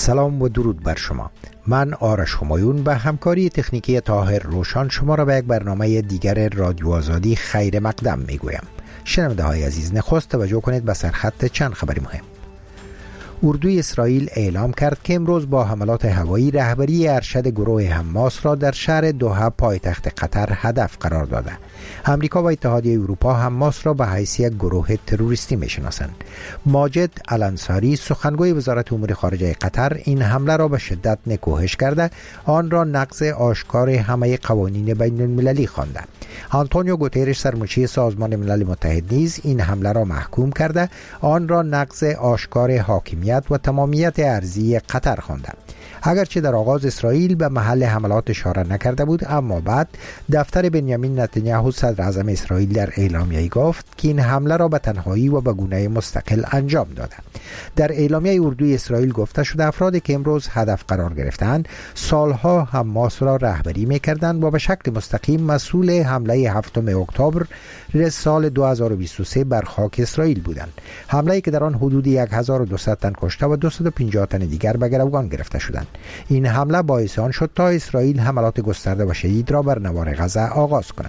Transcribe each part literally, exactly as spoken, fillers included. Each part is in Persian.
سلام و درود بر شما. من آرش همایون به همکاری تکنیکی طاهر روشان شما را به یک برنامه دیگر رادیو آزادی خیر مقدم می گویم. شنونده های عزیز، نخست توجه کنید به سرخط چند خبری مهم. اردوی اسرائیل اعلام کرد که امروز با حملات هوایی رهبری ارشد گروه حماس را در شهر دوحه پایتخت قطر هدف قرار داده. امریکا و اتحادیه اروپا حماس را به حیث یک گروه تروریستی می‌شناسند. ماجد الانصاری سخنگوی وزارت امور خارجه قطر این حمله را به شدت نکوهش کرده، آن را نقض آشکار همه قوانین بین المللی خوانده. آنتونیو گوترش سرمنشی سازمان ملل متحد نیز این حمله را محکوم کرده، آن را نقض آشکار حاکمیت و تمامیت ارضی قطر خوانده. اگرچه در آغاز اسرائیل به محل حملات اشاره نکرده بود، اما بعد دفتر بنیامین نتانیاهو صدر اعظم اسرائیل در اعلامیه‌ای گفت که این حمله را به تنهایی و به گونه مستقل انجام داده. در اعلامیه اردوی اسرائیل گفته شده افرادی که امروز هدف قرار گرفتند سالها حماس را رهبری می‌کردند و به شکل مستقیم مسئول حمله هفتم اکتبر سال دو هزار و بیست و سه بر خاک اسرائیل بودند. حمله‌ای که در آن حدود هزار و دویست تن کشته و دویست و پنجاه تن دیگر به گروگان گرفته شدند. این حمله باعث آن شد تا اسرائیل حملات گسترده و شدید را بر نوار غزه آغاز کند.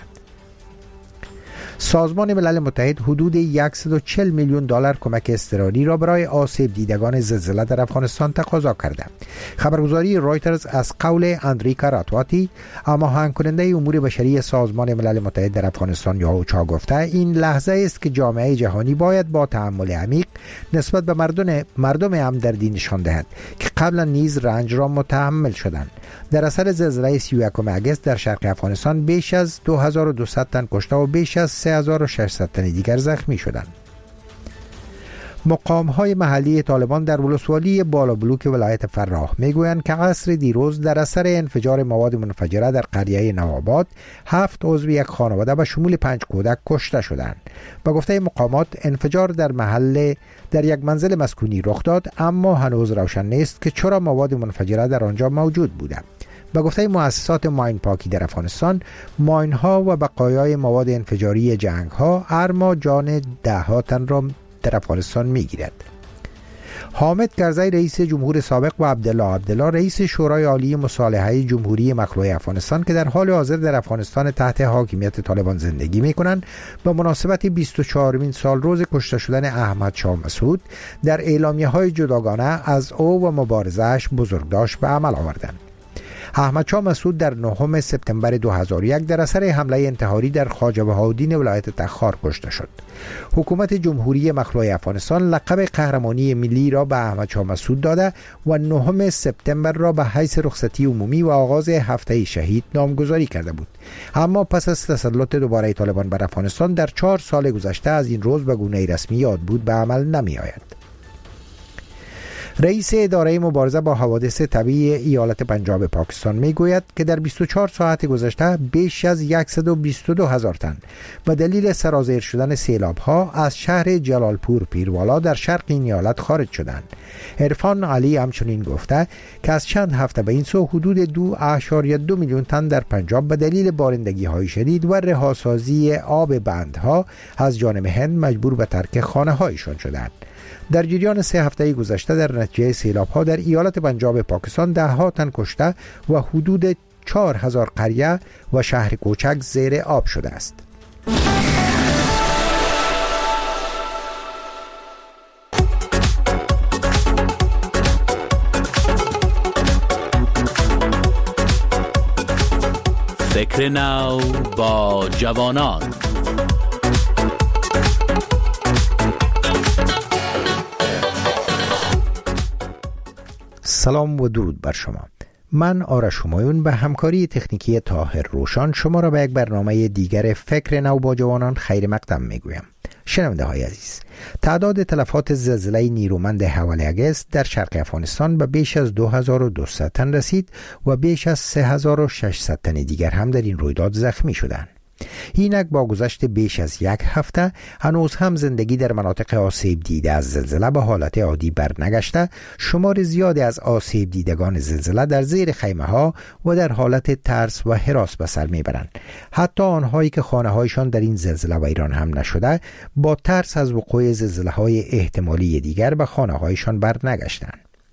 سازمان ملل متحد حدود صد و چهل میلیون دلار کمک اضطراری را برای آسیب دیدگان زلزله در افغانستان تقاضا کرده. خبرگزاری رایترز از قول اندریکا راتواتی، هماهنگ کننده امور بشری سازمان ملل متحد در افغانستان یا اوچا گفته این لحظه است که جامعه جهانی باید با تأمل عمیق نسبت به مردم مردم همدردی نشان دهد که قبلا نیز رنج را متحمل شدند. در اثر زلزله سی و یکم اگست در شرق افغانستان بیش از دو هزار و دویست تن کشته و بیش از سه هزار و ششصد تن دیگر زخمی شدند. مقام‌های محلی طالبان در ولسوالی بالا بلوک ولایت فراه میگویند که عصر دیروز در اثر انفجار مواد منفجره در قریه نوآباد هفت عضو یک خانواده به شمول پنج کودک کشته شدند. به گفته مقامات انفجار در محل در یک منزل مسکونی رخ داد، اما هنوز روشن نیست که چرا مواد منفجره در آنجا موجود بوده. به گفته مؤسسات ماین پاکی در افغانستان، ماین ها و بقایای مواد انفجاری جنگ ها هر ماه جان ده ها تن را در افغانستان می گیرد. حامد کرزی رئیس جمهور سابق و عبدالله عبدالله رئیس شورای عالی مصالحه جمهوری مخلوع افغانستان که در حال حاضر در افغانستان تحت حاکمیت طالبان زندگی می کنند، به مناسبت بیست و چهارمین سال روز کشته شدن احمد شاه مسعود در اعلامیه های جداگانه از او و مبارزه‌اش بزرگداشت به عمل آوردند. احمد شاه مسعود در نهم سپتامبر دو هزار و یک در اثر حمله انتحاری در خواجه بهاءالدین ولایت تخار کشته شد. حکومت جمهوری مخلوع افغانستان لقب قهرمانی ملی را به احمد شاه مسعود داده و نهم سپتامبر را به حیث رخصتی عمومی و آغاز هفته شهید نامگذاری کرده بود. اما پس از تسلط دوباره طالبان بر افغانستان در چهار سال گذشته از این روز به گونه رسمی یاد بود به عمل نمی آید. رئیس اداره مبارزه با حوادث طبیعی ایالت پنجاب پاکستان می گوید که در بیست و چهار ساعت گذشته بیش از صد و بیست و دو هزار تن به دلیل سرازیر شدن سیلاب ها از شهر جلالپور پیروالا در شرق این ایالت خارج شدند. عرفان علی همچنین گفته که از چند هفته به این سو حدود دو اشاریه دو میلیون تن در پنجاب به دلیل بارندگی های شدید و رهاسازی آب بندها از جانب هند مجبور به ترک خانه هایشان شدند. در جریان سه هفته گذشته در نتیجه سیلاب ها در ایالت پنجاب پاکستان ده ها تن کشته و حدود چهار هزار قریه و شهر کوچک زیر آب شده است. فکر نو با جوانان. سلام و درود بر شما. من آرش همایون به همکاری تکنیکی طاهر روشان شما را به یک برنامه دیگر فکر نو با جوانان خیر مقدم میگویم. شنونده های عزیز، تعداد تلفات زلزله نیرومند هفت اگست در شرق افغانستان به بیش از دو هزار و دویست تن رسید و بیش از سه هزار و ششصد تن دیگر هم در این رویداد زخمی شدند. اینک با گذشت بیش از یک هفته هنوز هم زندگی در مناطق آسیب دیده از زلزله به حالت عادی برنگشته، شمار زیادی از آسیب دیدگان زلزله در زیر خیمه ها و در حالت ترس و هراس به سر میبرند. حتی آنهایی که خانه هایشان در این زلزله ویران هم نشده با ترس از وقوع زلزله های احتمالی دیگر به خانه هایشان برنگشتند.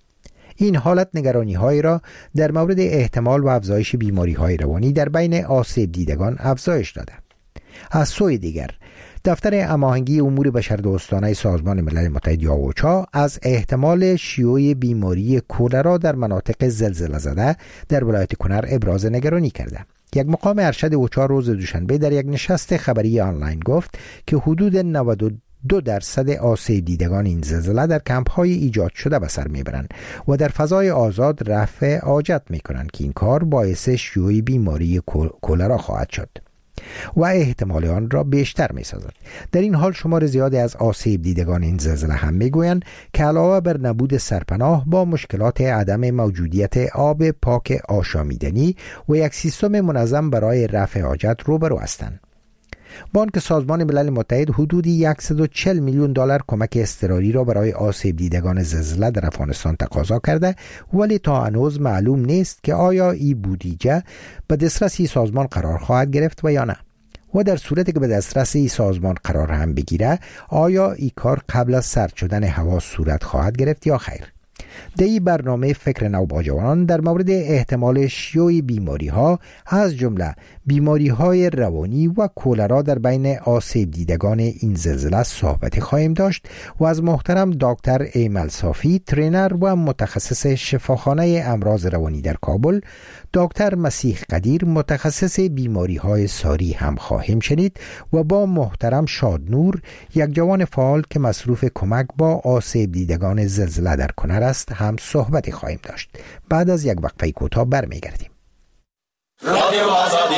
این حالت نگرانی های را در مورد احتمال و افزایش بیماری های روانی در بین آسیب دیدگان افزایش داده. از سوی دیگر دفتر هماهنگی امور بشردوستانه سازمان ملل متحد یا اوچا از احتمال شیوع بیماری کولرا در مناطق زلزله زده در ولایت کنر ابراز نگرانی کرده. یک مقام ارشد اوچا روز دوشنبه در یک نشست خبری آنلاین گفت که حدود نود و دو درصد آسیب دیدگان این زلزله در کمپ‌های ایجاد شده به سر میبرند و در فضای آزاد رفع حاجت میکنند که این کار باعث شیوع بیماری کولرا خواهد شد و احتمال آن را بیشتر می سازد. در این حال شمار زیادی از آسیب دیدگان این زلزله هم می گویند که علاوه بر نبود سرپناه با مشکلات عدم موجودیت آب پاک آشامیدنی و یک سیستم منظم برای رفع حاجت روبرو هستند. بانک سازمان ملل متحد حدودی صد و چهل میلیون دلار کمک اضطراری را برای آسیب دیدگان زلزله در افغانستان تقاضا کرده، ولی تا هنوز معلوم نیست که آیا این بودجه به دسترسی سازمان قرار خواهد گرفت و یا نه، و در صورتی که به دسترسی سازمان قرار هم بگیره آیا این کار قبل از سرد شدن هوا صورت خواهد گرفت یا خیر. در این برنامه فکر نو با جوانان در مورد احتمال شیوع بیماری ها از جمله بیماری های روانی و کولرا در بین آسیب دیدگان این زلزله صحبت خواهیم داشت و از محترم دکتر ایمل صافی ترینر و متخصص شفاخانه امراض روانی در کابل، دکتر مسیح قدیر متخصص بیماری های ساری هم خواهیم شنید و با محترم شادنور یک جوان فعال که مصروف کمک با آسیب دیدگان زلزله در کنر است هم صحبتی خواهیم داشت. بعد از یک وقفه کوتاه برمیگردیم. رادیو آزادی.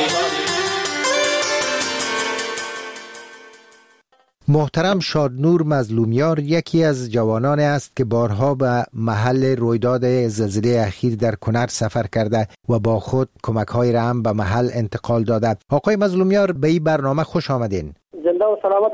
محترم شادنور مظلومیار یکی از جوانان است که بارها به محل رویداد زلزله اخیر در کنر سفر کرده و با خود کمک‌های را هم به محل انتقال داده. آقای مظلومیار به این برنامه خوش آمدین. زنده و سلامت.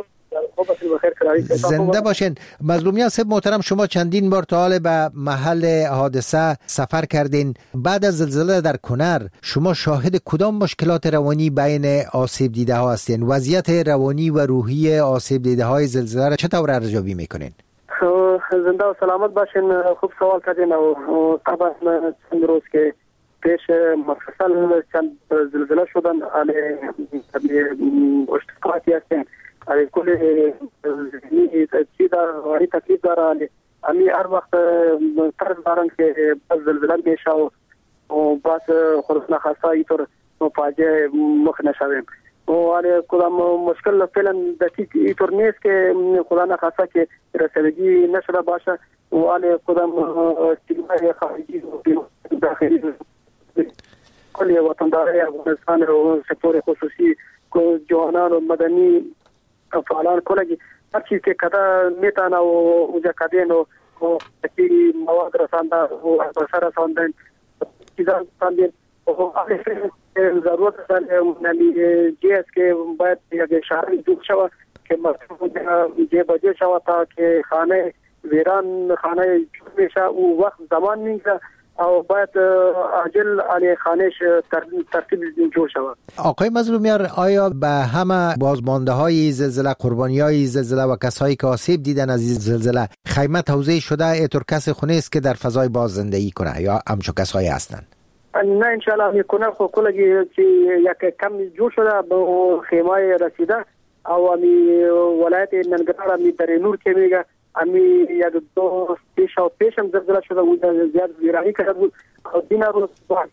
زنده باشین. مظلومیان صاحب محترم، شما چندین بار تا حال به محل حادثه سفر کردین. بعد از زلزله در کنر شما شاهد کدام مشکلات روانی بین آسیب دیده ها هستین؟ وضعیت روانی و روحی آسیب دیده های زلزله را چطور ارزیابی میکنین؟ زنده و سلامت باشین. خوب سوال کردین. و طبعا چند روز که پیش مفصل چند زلزله شدن علی اشتقاقی هستین علی کل چی دار واری تکلیف داره. امی هر وقت طرز دارن که زلزله میشه و باز خودش نخواسته اینطور فاجعه مخ نشویم و علی کدام مشکل فعلا دقیق اینطور نیست که خدا نخواسته که رسیدگی نشده باشه و علی کدام استیلای خارجی و داخلی کلی وطنداره افغانستان و سکتور خصوصی جوانان و مدنی فعالان کلگی هر چیز که کده میتانه و اوجا کدین و تکی مواد رسانده و بسر رساندن چیزان رساندن و ضرورت نمی جی است که باید یک شهر دور شود که جه بجه شود تا که خانه ویران خانه جور میشه و وقت زمان میگذره او باید عاجل علی خانش ترتیب جور شود. آقای مظلومیار، آیا به همه بازمانده های زلزله، قربانی های زلزله و کسایی که آسیب دیدن از این زلزله خیمه توزیع شده؟ اینطور کسی خونه است که در فضای باز زندگی کنه یا همچون کسایی هستند؟ نه انشاءالله میکنه خو کلگی که یک کم جور شده به خیمه رسیده او امی ولایت ننگرهار امی در نور که میگه امی یک دو پیش و پیشم زلزله شده بود، زیاد ویرانی کرده بود. دین روز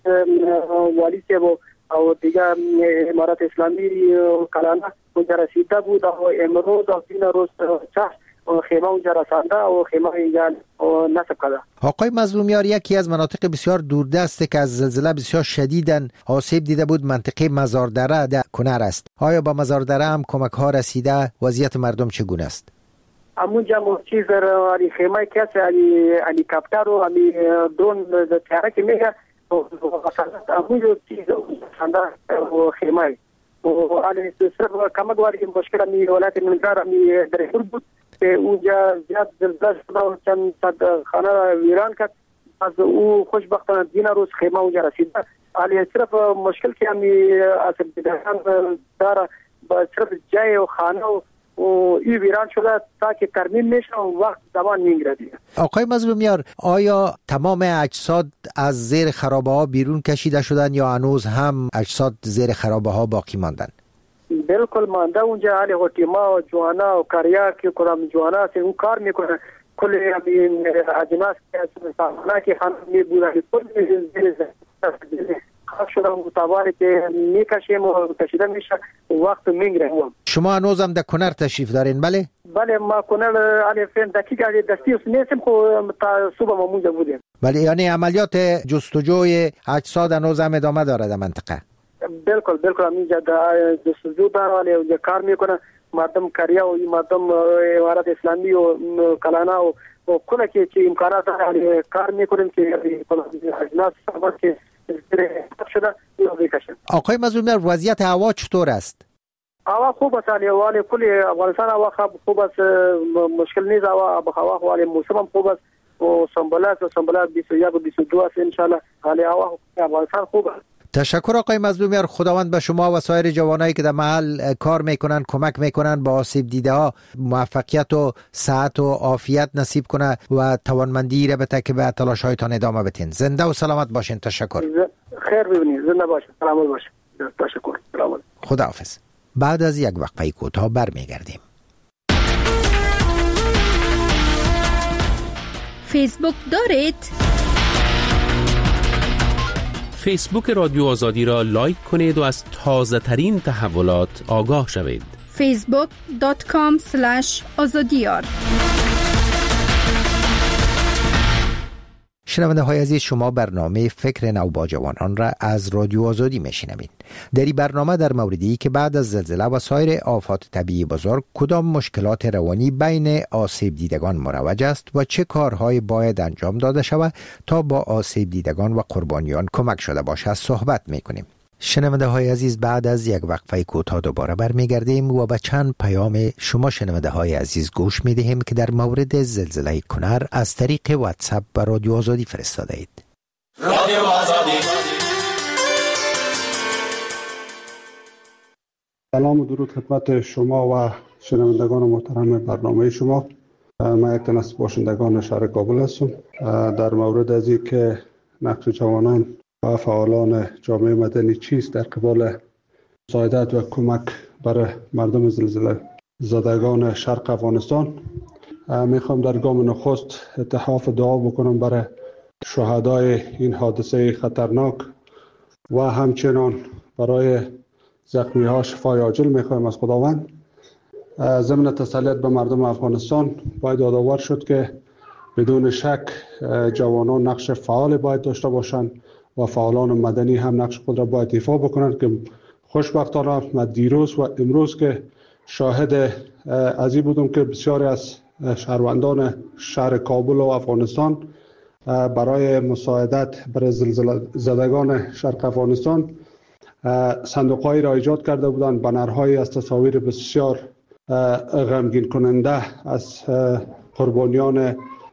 والی که بود او دیگه امارت اسلامی کلانه اونجا رسیده بود و امروز و دین روز چه خیمه اونجا رسانده و خیمه اینجا نصب کرده. آقای مظلومیار، یکی از مناطق بسیار دوردست که از زلزله بسیار شدیدن آسیب دیده بود منطقه مزاردره در کنر است. آیا با مزاردره هم کمک ها رسیده؟ وضعیت مردم چگونه است؟ همونجا مو چیز در علی خیمه کسی علی علی کاپتر و علی درون تیاره که میگه همونجا چیز سنده و خیمه و علی صرف کمک واری که مشکل امی ولایت ننگرهار امی درهور بود که اونجا زیاد زلزله شده و چند صد خانه ویران کرد. از او خوشبختانه دین روز خیمه اونجا رسیده. علی صرف مشکل که امی آسیب دیدگان داره با صرف جای و خانه و این ویران شده تا که ترمیم میشه و وقت زمان میگیره دیگه. آقای مظلومیار، آیا تمام اجساد از زیر خرابه ها بیرون کشیده شدن یا هنوز هم اجساد زیر خرابه ها باقی ماندن؟ بالکل مانده اونجا، حالی هوتیما و جوانا و کاریا که کدام جوانا اون کار میکنه، کل این اجناس که سامانه که خانم میبودن کل خاک شده و تاباری که میکشیم و کشیده میشه وقت میگیره. شما هنوز هم در کنر تشریف دارین؟ بله بله ما کنر علی فهم دقیق علی دستی اس نیستیم خو تا صبح ما اونجا بودیم. بله، یعنی عملیات جستجوی اجساد هنوز هم ادامه داره در منطقه؟ بالکل بالکل همینجا جستجو داره ولی اونجا کار میکنه مردم کریا و مردم امارات اسلامی و کلانا و و کله که چه امکانات داره کار میکنیم که اجناس سامان که شده یا بکشن. آقای مظلومیار، وضعیت هوا چطور است؟ هوا خوب است، ولی کل افغانستان هوا خوب است، مشکل نیست. هوا هوا ولی موسم هم خوب است و سنبله است، سنبله بیست و یک و بیست و دو است ان شاء الله. حالی هوا افغانستان خوب است. تشکر آقای مظلومیار. خداوند به شما و سایر جوانایی که در محل کار میکنن کمک میکنن با آسیب دیده ها موفقیت و صحت و عافیت نصیب کنه و توانمندی را بده که به تلاش هایتان ادامه بدین. زنده و سلامت باشین. تشکر. خیر ببینید. زنده باشین. سلامت باشین. تشکر. سلامت. خداحافظ. بعد از یک وقفه کوتاه برمیگردیم. فیسبوک دارید؟ فیسبوک رادیو آزادی را لایک کنید و از تازه ترین تحولات آگاه شوید. فیسبوک دات کام اسلش آزادیار. شنونده های عزیز، شما برنامه فکر نو با جوانان را از رادیو آزادی میشنوید. در این برنامه در موردی که بعد از زلزله و سایر آفات طبیعی بزرگ کدام مشکلات روانی بین آسیب دیدگان مروج است و چه کارهای باید انجام داده شود تا با آسیب دیدگان و قربانیان کمک شده باشد صحبت میکنیم. شنونده های عزیز، بعد از یک وقفه کوتاه دوباره برمیگردیم و به چند پیام شما شنونده های عزیز گوش میدهیم که در مورد زلزله کنر از طریق واتساپ به رادیو آزادی فرستاده اید. رادیو آزادی. سلام و درود خدمت شما و شنوندگان محترم برنامه شما. من یک تن از باشندگان شهر کابل هستم. در مورد از این که نقش جوانان و فعالان جامعه مدنی چیست در قبال مساعدت و کمک برای مردم زلزله زدگان شرق افغانستان، میخوام در گام نخست اتحاف دعا بکنم برای شهدای این حادثه خطرناک و همچنان برای زخمی ها شفای عاجل میخوایم از خداوند. ضمن تسلیت به مردم افغانستان باید یادآور شد که بدون شک جوانان نقش فعال باید داشته باشند و فعالان مدنی هم نقش خود را باید ایفا بکنند که خوشبختانه من دیروز و امروز که شاهد از این بودم که بسیاری از شهروندان شهر کابل و افغانستان برای مساعدت برای زلزله زدگان شرق افغانستان صندوق‌هایی را ایجاد کرده بودند، بنرهایی از تصاویر بسیار غمگین کننده از قربانیان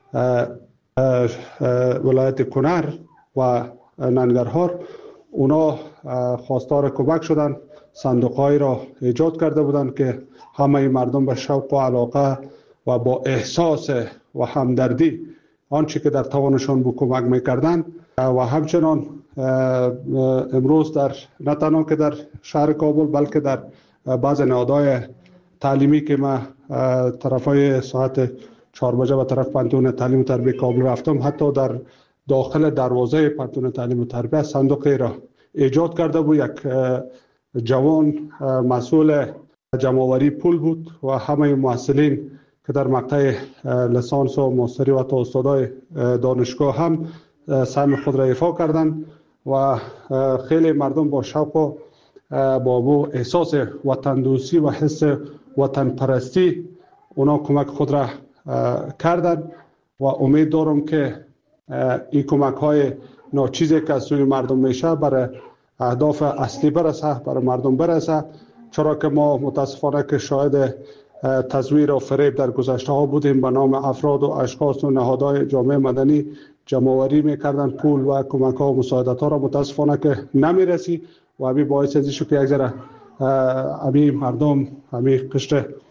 ولایت کنر و ننگرهار. اونا خواستار کمک شدند، صندوق‌هایی را ایجاد کرده بودند که همه مردم به شوق و علاقه و با احساس و همدردی آنچه که در توانشان بود کمک می‌کردند. و همچنان امروز در نه تنها که در شهر کابل بلکه در بعض نهادهای تعلیمی که ما طرفای ساعت چهار بجه به طرف پانتون تعلیم و تربیه کابل رفتم، حتی در داخل دروازه پانتون تعلیم و تربیه صندوقی را ایجاد کرده بود. یک جوان مسئول جمع‌آوری پول بود و همه محصلین که در مقطع لیسانس و ماستری و حتی استادای دانشگاه هم سهم خود را ایفا کردند و خیلی مردم با شوق و با بو احساس وطن دوستی و حس وطن پرستی اونا کمک خود را کردند و امید دارم که این کمک های ناچیزی که از سوی مردم میشه برای اهداف اصلی برسه، برای مردم برسه، چرا که ما متاسفانه که شاهد تزویر و فریب در گذشته ها بودیم، به نام افراد و اشخاص و نهادهای جامعه مدنی جمع‌آوری میکردن پول و کمک ها و مساعدت ها را، متاسفانه که نمیرسی و همین باعث ازی شد که یک ذره همین مردم همین قشر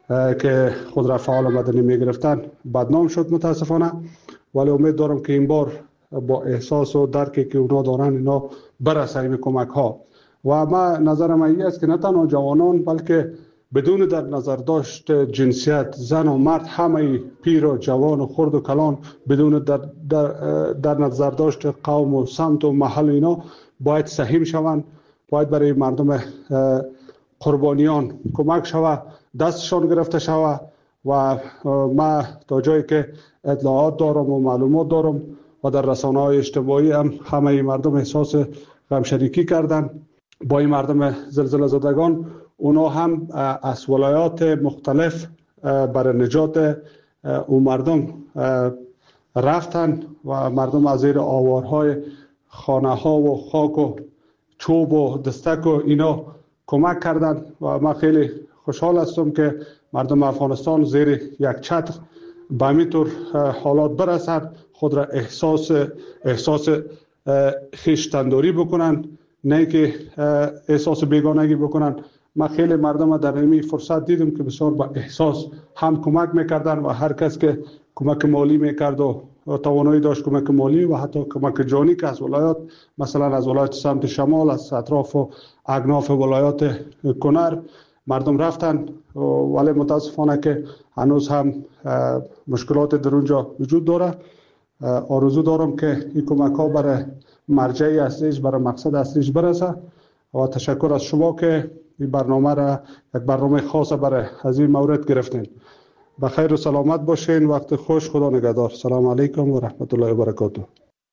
که خود را فعال مدنی میگرفتن بدنام شد متاسفانه، ولی امید دارم که این بار با احساس و درکی که اونا دارن اینا برسه این کمک ها. و ما نظرم این است که نه تنها جوانان بلکه بدون در نظر داشت جنسیت، زن و مرد، همه پیر و جوان و خرد و کلان، بدون در, در, در نظر داشت قوم و سمت و محل اینا باید سهم شوند، باید برای مردم قربانیان کمک شود، دستشان گرفته شود. و ما تا جایی که اطلاعات دارم و معلومات دارم و در رسانه‌های اجتماعی هم همه مردم احساس غمشریکی کردن با این مردم زلزله زدگان. اونا هم از ولایات مختلف برای نجات اون مردم رفتن و مردم از زیر آوارهای خانه ها و خاک و چوب و دستک و اینا کمک کردن. و من خیلی خوشحال هستم که مردم افغانستان زیر یک چتر به همین طور حالات برسند، خود را احساس احساس خویشتنداری بکنن، نه که احساس بیگانگی بکنن. من خیلی مردم در این فرصت دیدم که بسیار با احساس هم کمک میکردن و هر کس که کمک مالی میکرد و توانایی داشت کمک مالی و حتی کمک جانی که از ولایات، مثلا از ولایت سمت شمال، از اطراف و اکناف ولایات کنر مردم رفتن، ولی متاسفانه که هنوز هم مشکلات در اونجا وجود داره. آرزو دارم که این کمک ها برای مرجع اصلیش، برای مقصد اصلیش برسه. و تشکر از شما که این برنامه را یک برنامه خاص برای از این مورد گرفتین. بخیر و سلامت باشین. وقت خوش. خدا نگهدار. سلام علیکم و رحمت الله و برکاته.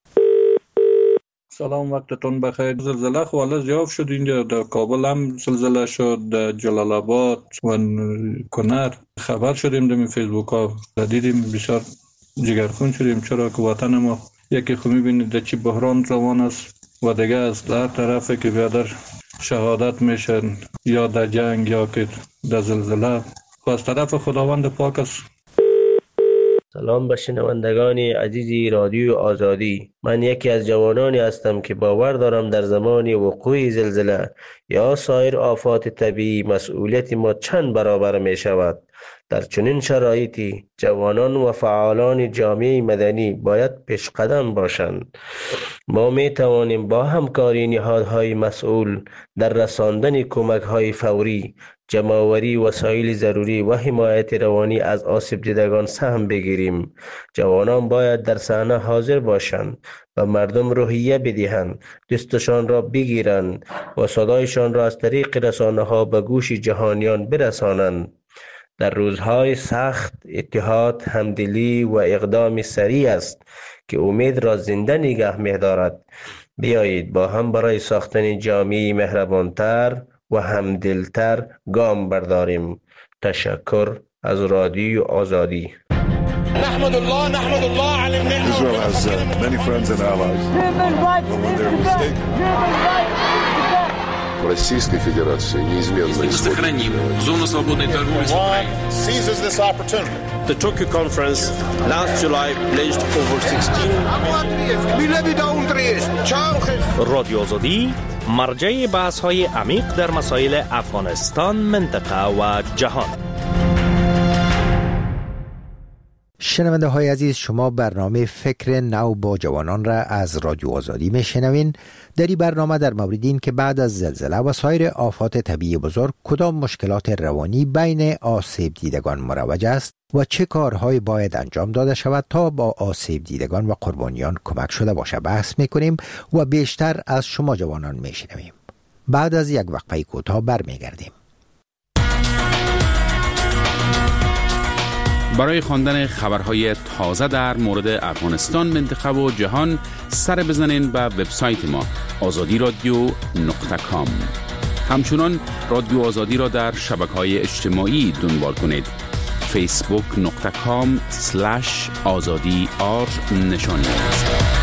سلام، وقتتون بخیر. زلزله خواله زیاد شد اینجا، در کابل هم زلزله شد، در جلال آباد و کنر خبر شدیم در فیسبوک ها، دیدیم بسیار جگرخون شدیم، چرا که وطن ما یکی خو میبینید در چی بحران روان است و دیگه از هر طرفی که بیادر شهادت میشن، یا در جنگ یا که در زلزله، و از طرف خداوند پاک است. سلام به شنوندگان عزیزی رادیو آزادی. من یکی از جوانانی هستم که باور دارم در زمان وقوع زلزله یا سایر آفات طبیعی مسئولیت ما چند برابر می شود. در چنین شرایطی جوانان و فعالان جامعه مدنی باید پیش قدم باشند. ما می توانیم با همکاری نهادهای مسئول در رساندن کمک‌های فوری، جمع‌آوری وسایل ضروری و حمایت روانی از آسیب دیدگان سهم بگیریم. جوانان باید در صحنه حاضر باشند و مردم روحیه بدهند، دستشان را بگیرند و صدایشان را از طریق رسانه‌ها به گوش جهانیان برسانند. در روزهای سخت اتحاد، همدلی و اقدام سریع است که امید را زنده نگه می‌دارد. بیایید با هم برای ساختن جامعه مهربانتر و همدلتر گام برداریم. تشکر از رادیو آزادی. نحمد الله نحمد الله على النعمة. Israel has uh, many friends and allies. When they're mistaken. Российской Федерации неизменно сохраним зону свободной торговли с Украиной. Seizes this opportunity. The Tokyo conference last July pledged over sixteen. رادیو آزادی مرجع بحث‌های عمیق در مسائل افغانستان، منطقه و جهان. شنونده های عزیز، شما برنامه فکر نو با جوانان را از رادیو آزادی میشنوین. در این برنامه در مورد این که بعد از زلزله و سایر آفات طبیعی بزرگ کدام مشکلات روانی بین آسیب دیدگان مروج است و چه کارهایی باید انجام داده شود تا با آسیب دیدگان و قربانیان کمک شده باشه بحث میکنیم و بیشتر از شما جوانان میشنویم. بعد از یک وقفه کوتاه برمیگردیم. برای خواندن خبرهای تازه در مورد افغانستان، منطقه و جهان سر بزنین به وبسایت ما آزادی رادیو نقطه کام. همچنان رادیو آزادی را در شبکه‌های اجتماعی دنبال کنید. فیسبوک نقطه کام سلش آزادی آر نشانی است.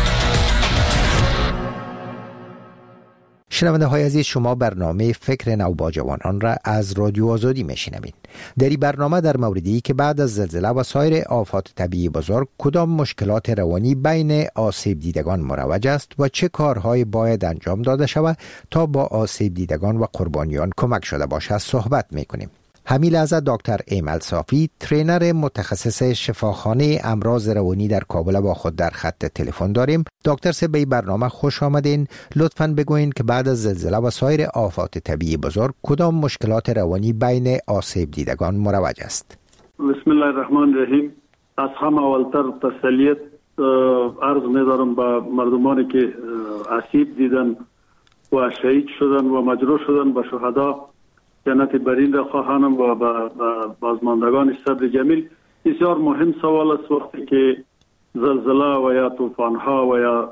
شنونده های عزیز، شما برنامه فکر نو با جوانان را از رادیو آزادی میشنوید. در این برنامه در موردی که بعد از زلزله و سایر آفات طبیعی بزرگ کدام مشکلات روانی بین آسیب دیدگان مروج است و چه کارهایی باید انجام داده شود تا با آسیب دیدگان و قربانیان کمک شده باشد صحبت میکنیم. همین لحظه دکتر ایمل صافی ترینر متخصص شفاخانه امراض روانی در کابل با خود در خط تلفن داریم. دکتر صاحب به برنامه خوش آمدین. لطفاً بگوین که بعد از زلزله و سایر آفات طبیعی بزرگ کدام مشکلات روانی بین آسیب دیدگان مروج است؟ بسم الله الرحمن الرحیم. از همه اولتر تسلیت عرض می‌دارم به مردمانی که آسیب دیدن و شهید شدن و مجروح شدن به شهدا جنت برین را خواهانم و به بازماندگان صبر جمیل. بسیار مهم سوال است وقتی که زلزله و یا طوفان ها و یا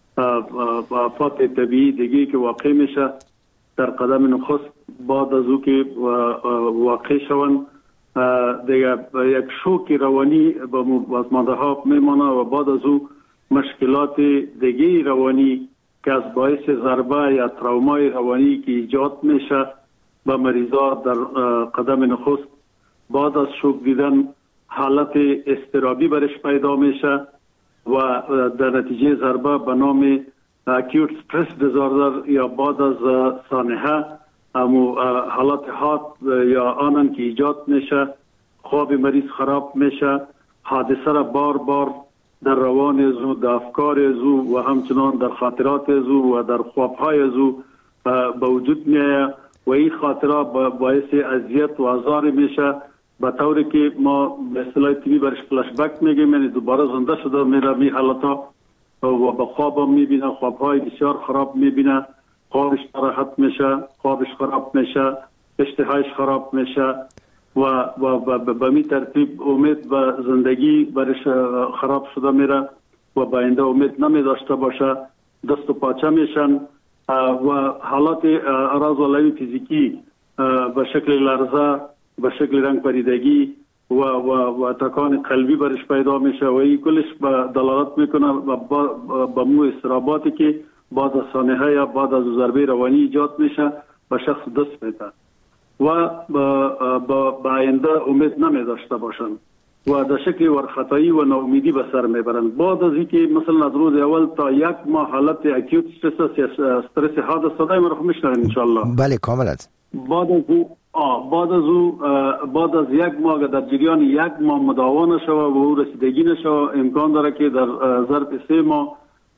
آفات طبیعی دیگه که واقع میشه در قدم نخست بعد از او که واقع شوند دیگه یک شوک روانی به بازمانده ها میمانه و بعد از او مشکلات دیگه روانی که از باعث ضربه یا ترومای روانی که ایجاد میشه به مریضا در قدم نخست بعد از شوک دیدن حالت اضطرابی برش پیدا میشه و در نتیجه ضربه به نام اکیوت استرس دیزاردر یا بعد از سانحه امو حالات هات یا آنان که ایجاد میشه خواب مریض خراب میشه، حادثه را بار بار در روان ازو، در افکار ازو و همچنان در خاطرات ازو و در خوابهای ازو به وجود میایه و این خاطره باعث اذیت و آزار میشه به طوری که ما به اصطلاح طبی برش فلش بک میگیم، یعنی دوباره زنده شده میره می حالتا و به خواب میبینه، خوابهای بسیار خراب میبینه، خوابش راحت میشه، خوابش خراب میشه، اشتهایش خراب میشه و و به می ترتیب امید به زندگی برش خراب شده میره و به آینده امید نمی داشته باشه، دست و پاچه میشن و حالات اراز و علوی فیزیکی به شکل لرزه، به شکل رنگ پریدگی و و و تکان قلبی برش پیدا میشه و این کلش به دلالت میکنه و با مو استراباتی که بعد از سانحه یا بعد از ضربه روانی ایجاد میشه و شخص دست میده و با آینده امید نمی داشته باشن و در شکل ورخطایی و ناامیدی به سر میبرن. بعد از اینکه مثلا از روز اول تا یک ماه حالت اکیوت استرس یا استرس حاد صدای مرخ میشنن ان شاء الله. بله کاملا. بعد از او بعد از او بعد از یک ماه در جریان یک ماه مداوا نشوه و او رسیدگی نشوه امکان داره که در ظرف سه ماه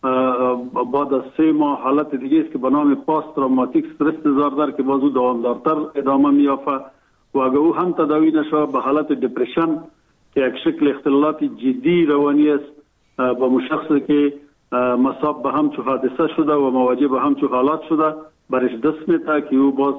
بعد از سه ماه حالت دیگه است که به نام پاست تروماتیک استرس دیزاردر که باز او دوامدارتر ادامه میافه و اگر او هم تداوی نشوه به حالت دپرشن که یک شکل اختلالات جدی روانی است با مشخصی که مصاب به همچو حادثه شده و مواجه به همچو حالات شده برش دست میده که او باز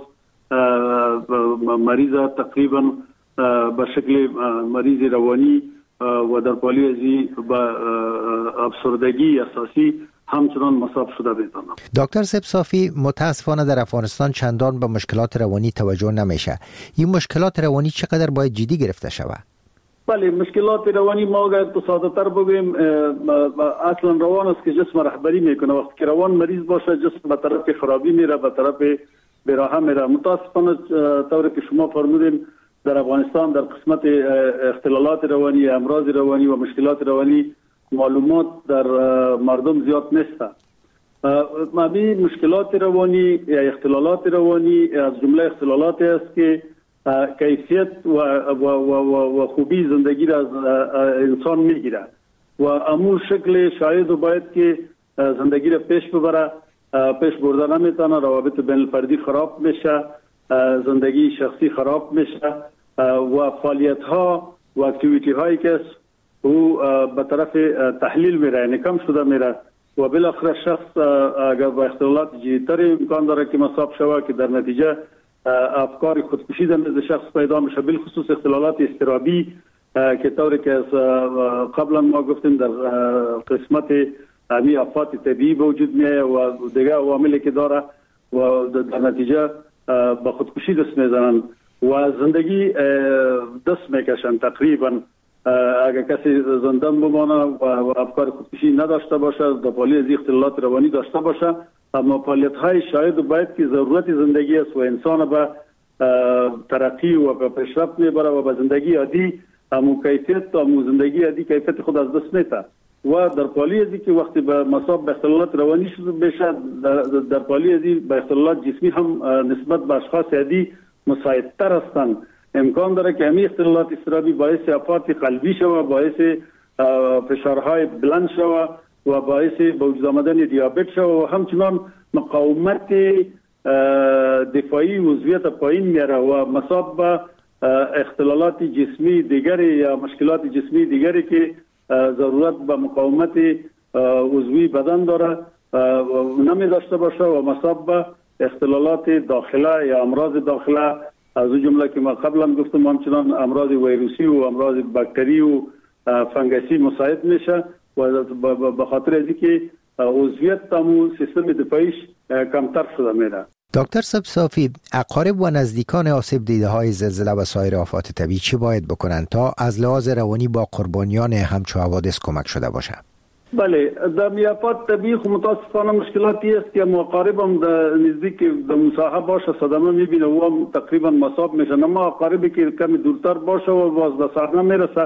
مریض تقریبا به شکل مریض روانی و در پالی ازی به افسردگی اساسی همچنان مصاب شده بیتانم. دکتر صاحب صافی، متاسفانه در افغانستان چندان به مشکلات روانی توجه نمیشه. این مشکلات روانی چقدر باید جدی گرفته شود؟ بله، مشکلات روانی ما اگر تو ساده تر بگویم اصلا روان است که جسم رهبری میکنه. وقتی که روان مریض باشه جسم به طرف خرابی میره، به طرف براحه میره. متاسفانه طوری که شما فرمودین در افغانستان در قسمت اختلالات روانی، امراض روانی و مشکلات روانی معلومات در مردم زیاد نیست. مبی مشکلات روانی یا اختلالات روانی از جمله اختلالاتی است که کیفیت و, و, و, و خوبی زندگی را از انسان میگیره و امور شکل شاید و باید که زندگی را پیش ببره، پیش برده نمیتونه، روابط بین الفردی خراب میشه، زندگی شخصی خراب میشه و فعالیت ها و اکتیویتی هایی که او به طرف تحلیل میره، یعنی کم شده میره و بالاخره شخص اگر با اختلالات جدی‌تر امکان داره که مصاب شوه که در نتیجه افکار خودکشی در نزد شخص پیدا میشه، بالخصوص اختلالات اضطرابی که طوری که از قبلا ما گفتیم در قسمت همی آفات طبیعی به وجود میایه و دیگه عواملی که داره و در نتیجه به خودکشی دست میزنن و زندگی دست میکشن. تقریبا اگر کسی زندان بمانه و افکار خودکشی نداشته باشه، در پالی از اختلالات روانی داشته باشه، اما فعالیت های شاید باید که ضرورت زندگی است و انسان به ترقی و به پیشرفت میبره و به زندگی عادی همون کیفیت همون زندگی عادی کیفیت خود از دست میده و در پالی ازی که وقتی به مصاب به اختلالات روانی شده بشه، در, در پالی ازی به اختلالات جسمی هم نسبت به اشخاص عادی مساعدتر هستند امکان داره که همین اختلالات اضطرابی باعث افات قلبی شود، باعث فشارهای بلند شود و باعث به وجود آمدن دیابت شود و همچنان مقاومت دفاعی عضویت پایین میاره و مصاب به اختلالات جسمی دیگری یا مشکلات جسمی دیگری که ضرورت به مقاومت عضوی بدن داره نمی داشته باشه و مصاب به اختلالات داخله یا امراض داخله از اون جمله که ما قبلا گفتم همچنان امراض ویروسی و امراض باکتری و فنگسی مساعد میشه و به خاطر از اینکه عضویت تامو سیستم دفاعیش کمتر شده میره. دکتر صبح اقارب و نزدیکان آسیب دیده های زلزله و سایر آفات طبیعی چی باید بکنند تا از لحاظ روانی با قربانیان همچو حوادث کمک شده باشه؟ بله، در آفات طبیعی خو متاسفانه مشکلاتی است که اقاربم در نزدیک در مساحه باشه صدمه میبینه و هم تقریبا مصاب میشه، اما اقاربی که کمی دورتر باشه و باز به صحنه میرسه.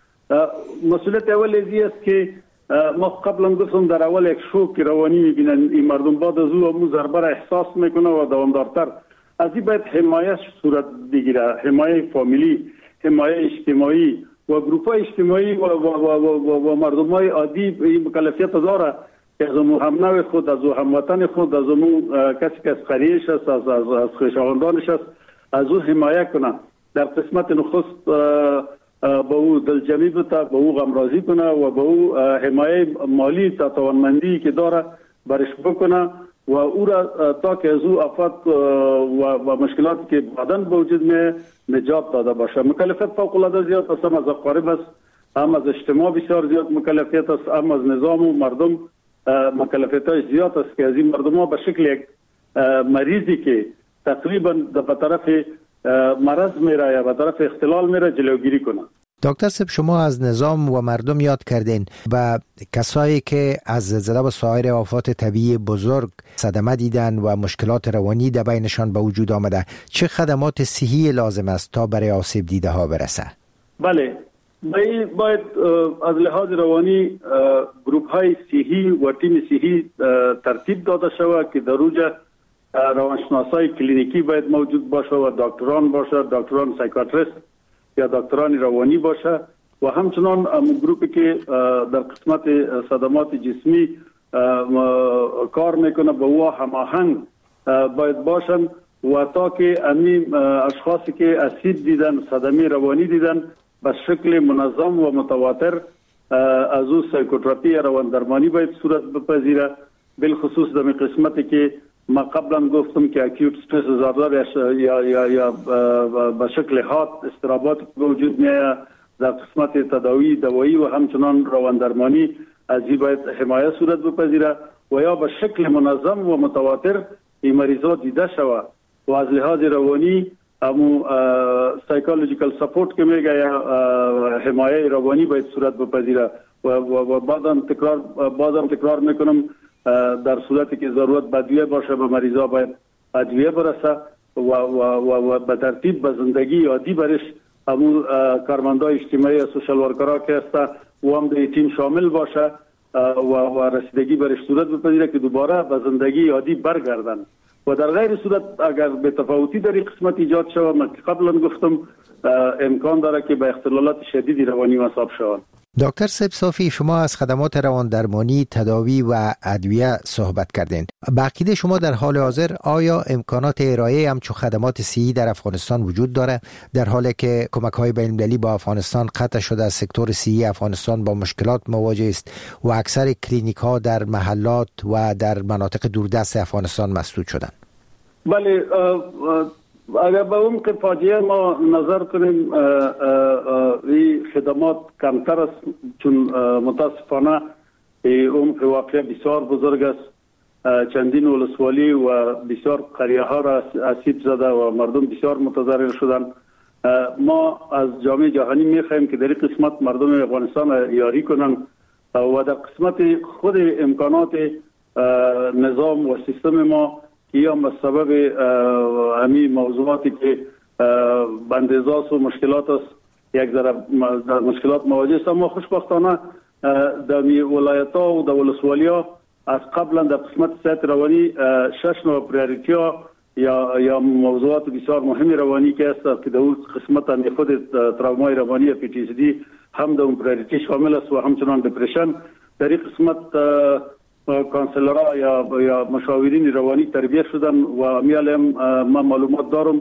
مسئولیت اول ازی است که ما قبلا گفتم در اول یک شوک روانی میبینن این مردم، بعد از او امو ضربه را احساس میکنه و دوامدارتر از این باید حمایت صورت بگیره، حمایت فامیلی، حمایت اجتماعی و گروپ های اجتماعی و, و, و, و, و مردم های عادی این مکلفیت داره که از امو همنو خود، از او هموطن خود، از امو کسی که از قریش است، از, از, از خویشاوندانش است، از او حمایت کنه. در قسمت نخست با او دلجمعی بتا، با او غمرازی کنه و با او حمایت مالی تا توانمندی که داره برش بکنه و او را تا که از او آفات و, و مشکلاتی که بعداً به وجود می نجات داده باشه. مکلفیت فوق العاده زیاد است، هم از اقارب است، هم از اجتماع بسیار زیاد مکلفیت است، هم از نظام و مردم مکلفیت های زیاد است که از این مردم ها به شکل یک مریضی که تقریبا به طرف مرض میره یا به طرف اختلال میره جلوگیری کنه. دکتر صاحب، شما از نظام و مردم یاد کردین و کسایی که از زلزله و سایر آفات طبیعی بزرگ صدمه دیدن و مشکلات روانی در بینشان به وجود آمده، چه خدمات صحی لازم است تا برای آسیب دیده ها برسه؟ بله، باید از لحاظ روانی گروپ های صحی و تیم صحی ترتیب داده شود که در اوجه روانشناسای کلینیکی باید موجود باشه و دکتران باشه، دکتران سایکاتریست یا دکتران روانی باشه و همچنان گروپی که در قسمت صدمات جسمی کار میکنه با او هماهنگ باید باشن و تا که امی اشخاصی که آسیب دیدن، صدمه روانی دیدن، به شکل منظم و متواتر از او سایکوتراپی روان درمانی باید صورت بپذیره، بالخصوص در قسمتی که ما قبلا گفتم که اکیوت استرس دیزاردر یا یا یا به شکل حاد اضطرابات وجود میاد، در قسمت تداوی دوایی و همچنان روان درمانی از این باید حمایت صورت بپذیره و یا به شکل منظم و متواتر این مریضات دیده شود و از لحاظ روانی همو سایکولوژیکال سپورت که میگه یا حمایت روانی باید صورت بپذیره و, و, و بعدم تکرار بعدم تکرار میکنم در صورتی که ضرورت بدویه باشه به مریضا باید ادویه برسه و, و, و, و به ترتیب به زندگی عادی برش همون کارمندای اجتماعی سوشال ورکرها که هسته و هم در تیم شامل باشه و, و رسیدگی برش صورت بپذیره که دوباره به زندگی عادی برگردن و در غیر صورت اگر به تفاوتی در این قسمت ایجاد شود، من قبلا گفتم امکان داره که به اختلالات شدیدی روانی مصاب شوند. دکتر صبح صافی، شما از خدمات روان درمانی، تداوی و ادویه صحبت کردین. به عقیده شما در حال حاضر آیا امکانات ارائه همچون خدمات صحی در افغانستان وجود داره، در حالی که کمک‌های بین‌المللی با افغانستان قطع شده؟ از سکتور صحی افغانستان با مشکلات مواجه است و اکثر کلینیک‌ها در محلات و در مناطق دوردست افغانستان مسدود شدند. بله، اگر به اون که فاجعه ما نظر کنیم این خدمات کمتر است، چون متاسفانه اون که واقعا بسیار بزرگ است، چندین ولسوالی و بسیار قریه ها را آسیب زده و مردم بسیار متضرر شدن. ما از جامعه جهانی میخواهیم که در این قسمت مردم افغانستان یاری کنن و در قسمت خود امکانات نظام و سیستم ما یا به سبب همین موضوعاتی که بندزاس و مشکلات است یک ذره مشکلات مواجه است، اما خوشبختانه در ولایت ها و در ولسوالی ها از قبلا در قسمت صحت روانی شش نوع پریاریتی ها یا یا موضوعات بسیار مهم روانی که است که در اون قسمت ان خود ترومای روانی پی تی اس دی هم در اون پرایوریتی شامل است و همچنان دپرشن. در این قسمت کانسلرها یا یا مشاورین روانی تربیت شدن و میالم ما معلومات دارم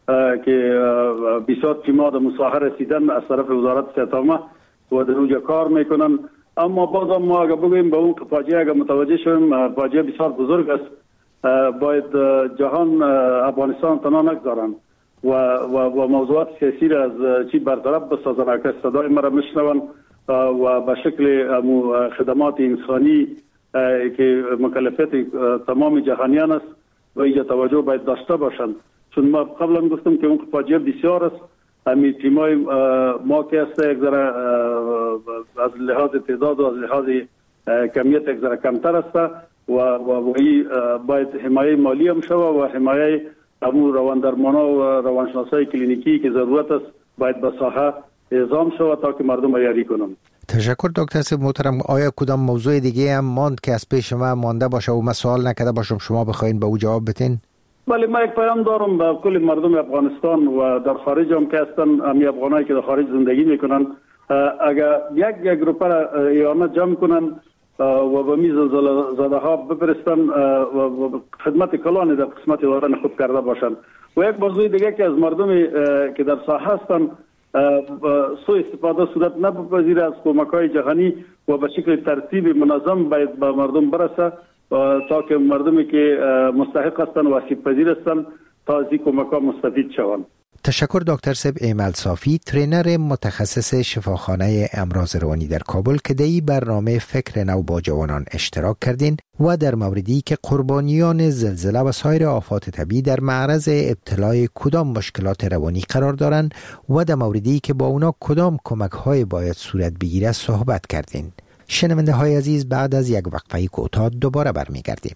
که بسیار تیم‌ها در مصاحبه رسیدن از طرف وزارت صحت عامه و در اونجا کار میکنن. اما باز ما اگر بگوییم به اون فاجعه اگر متوجه شویم، فاجعه بسیار بزرگ است. باید جهان افغانستان تنها نگذارن و و و موضوعات سیاسی را از چی برطرف بسازن که صدای ما را میشنون و به شکل خدمات انسانی که مکلفیت تمام جهانیان است و اینجا توجه باید داشته باشند. چون ما قبلا گفتم که اون فاجعه بسیار است. همین تیمای ما که است یک ذره از لحاظ تعداد و از لحاظ کمیت یک ذره کمتر است و و باید حمایه مالی هم شود و حمایه امور رواندرمانا و روانشناسای کلینیکی که ضرورت است باید به ساحه اعزام شود تا که مردم یاری کنند. تشکر دکتر صاحب محترم. آیا کدام موضوع دیگه هم ماند که از پیش ما مانده باشه و من سوال نکرده باشم شما بخواین به او جواب بدین؟ بله، ما یک پیام دارم به کل مردم افغانستان و در خارج هم که هستن، امی افغانایی که در خارج زندگی میکنن، اگر یک یک روپه ایانه جمع کنن و به میز زلزله ها بفرستن و خدمت کلان در قسمت دارن خود کرده باشن. و یک موضوع دیگه که از مردم که در ساحه هستن سوء استفاده صورت نپذیره از کمک‌های جهانی و به شکل ترتیب منظم باید به مردم برسه تا که مردمی که مستحق هستند و آسیب پذیر هستند تا از این کمک‌ها مستفید شوند. تشکر دکتر صاحب ایمل صافی، ترینر متخصص شفاخانه امراض روانی در کابل که در این برنامه فکر نو با جوانان اشتراک کردین و در موردی که قربانیان زلزله و سایر آفات طبیعی در معرض ابتلای کدام مشکلات روانی قرار دارند و در موردی که با اونا کدام کمک‌های باید صورت بگیره صحبت کردین. شنونده های عزیز، بعد از یک وقفه کوتاه دوباره برمیگردیم.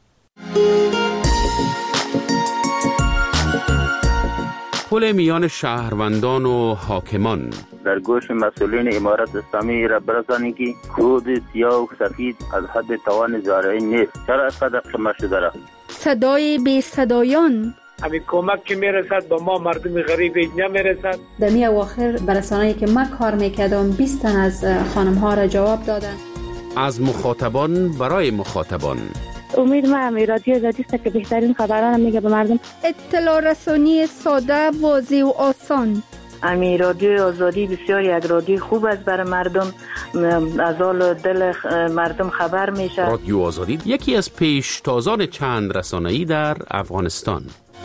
پل میان شهروندان و حاکمان در گوش مسئولین امارت اسلامی را برسانی که خود سیاه و سفید از حد توان زارعی نیست. چرا اینقدر قمه شده را؟ صدای بی صدایان، همین کمک که میرسد با ما مردم غریب نمیرسد. در می اواخر برسانه‌ای که من کار میکردم بیست تن از خانم ها را جواب دادن. از مخاطبان برای مخاطبان. امید ما هم رادیو آزادی است که بهترین خبران میگه به مردم. اطلاع رسانی ساده، واضح و آسان. امی رادیو آزادی بسیار یک رادیو خوب است برای مردم، از حال دل مردم خبر میشه. رادیو آزادی یکی از پیشتازان چند رسانه‌ای در افغانستان.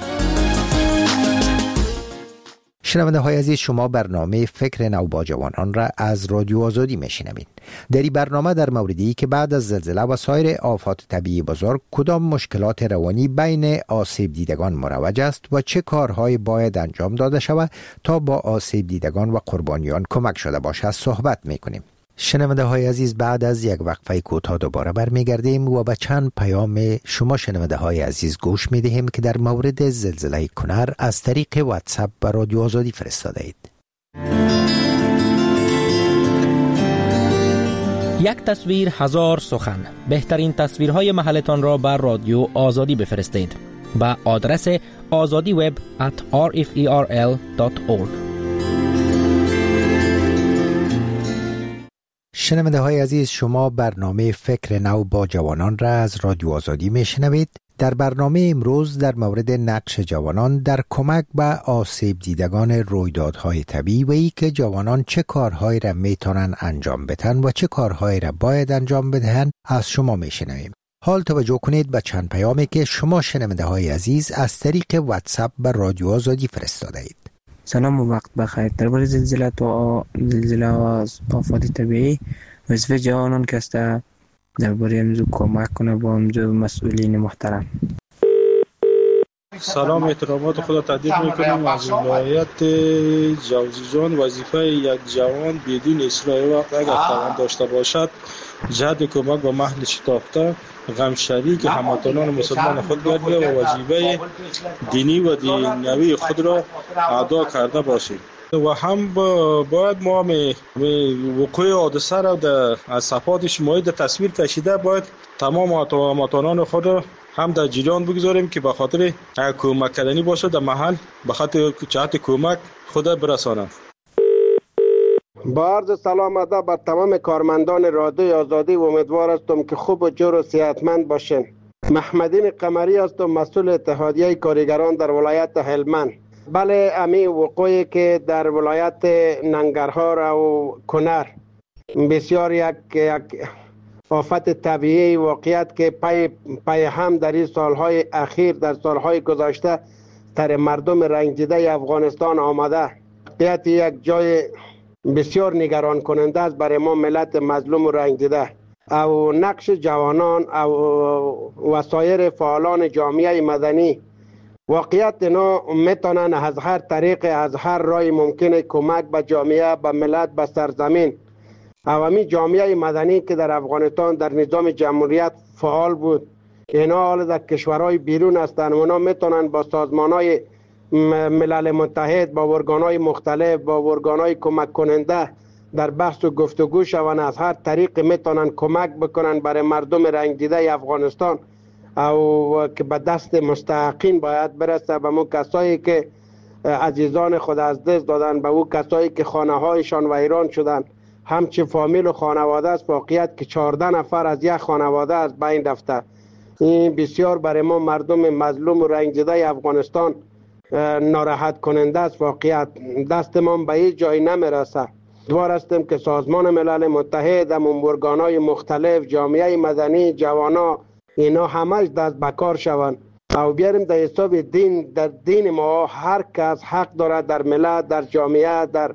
شنونده های عزیز، شما برنامه فکر نو با جوانان را از رادیو آزادی میشنوید. در این برنامه در موردی که بعد از زلزله و سایر آفات طبیعی بزرگ کدام مشکلات روانی بین آسیب دیدگان مروج است و چه کارهای باید انجام داده شود تا با آسیب دیدگان و قربانیان کمک شده باشد صحبت میکنیم. شنونده های عزیز، بعد از یک وقفه کوتاه دوباره برمیگردیم و به چند پیام شما شنونده های عزیز گوش میدهیم که در مورد زلزله کنر از طریق واتساپ به رادیو آزادی فرستاده اید. یک تصویر هزار سخن. بهترین تصویرهای محلتان را بر رادیو آزادی بفرستید با آدرس آزادی وب ات آر اف ای آر ال دات اورگ. شنونده های عزیز، شما برنامه فکر نو با جوانان را از رادیو آزادی میشنوید. در برنامه امروز در مورد نقش جوانان در کمک به آسیب دیدگان رویدادهای طبیعی و ای که جوانان چه کارهایی را میتونن انجام بدن و چه کارهایی را باید انجام بدهند از شما میشنویم. حال توجه کنید به چند پیامی که شما شنونده های عزیز از طریق واتساپ به رادیو آزادی فرستاده اید. سلام و وقت بخیر. درباره زلزله و زلزله و آفات طبیعی وظیفه جوانان که است درباره امروز کمک کنه با امروز مسئولین محترم. سلام، احترامات خدا تقدیم میکنم از ولایت جوزجان. وظیفه یک جوان بدون اصلاح وقت اگر توان داشته باشد جهت کمک به محل شتافته غم شریک هموطنان مسلمان خود گردید و وظیفه دینی و دینوی خود را ادا کرده باشید. و هم باید ما وقوع حادثه را از صفحات اجتماعی در تصویر کشیده باید تمام هموطنان خود را هم در جریان بگذاریم که به خاطر کمک کردنی باشه در محل، به خاطر جهت کمک خود برسانند. با عرض سلام ادب بر تمام کارمندان رادیوی آزادی و امیدوار هستم که خوب و جور و صحتمند باشین. محمدین قمری هستم، مسئول اتحادیه کارگران در ولایت هلمند. بله، امی وقوعی که در ولایت ننگرهار و کنر بسیار یک یک آفت طبیعی واقعیت که پای پای هم در این سالهای اخیر، در سالهای گذشته در مردم رنجیده افغانستان آمده. واقعیت یک جای بسیار نگران کننده است برای ما ملت مظلوم و رنجیده. او نقش جوانان او و سایر فعالان جامعه مدنی واقعیت اینا میتونن از هر طریق، از هر راه ممکنه کمک به جامعه، به ملت، به سرزمین. اوامی جامعه مدنی که در افغانستان در نظام جمهوریت فعال بود، اینا حالا در کشورهای بیرون هستند، اونا میتونن با سازمانهای ملل متحد، با ارگانهای مختلف، با ارگانهای کمک کننده در بحث و گفتگو شوند، از هر طریق میتونن کمک بکنن برای مردم رنجیده افغانستان او که به دست مستحقین باید برسه، به مو کسایی که عزیزان خود از دست دادن، به او کسایی که خانه هایشان ویران شدن، همچه فامیل و خانواده است. واقعیت که چهارده نفر از یک خانواده از بین رفته. این بسیار برای ما مردم مظلوم و رنجیده افغانستان ناراحت کننده است. واقعیت دست ما به هیچ جای نمیرسه. دوار هستیم که سازمان ملل متحد، ارگانهای مختلف، جامعه مدنی، جوانا، اینا همش دست بکار شوند او بیاریم در حساب دین. در دین ما هر کس حق داره در ملت، در جامعه، در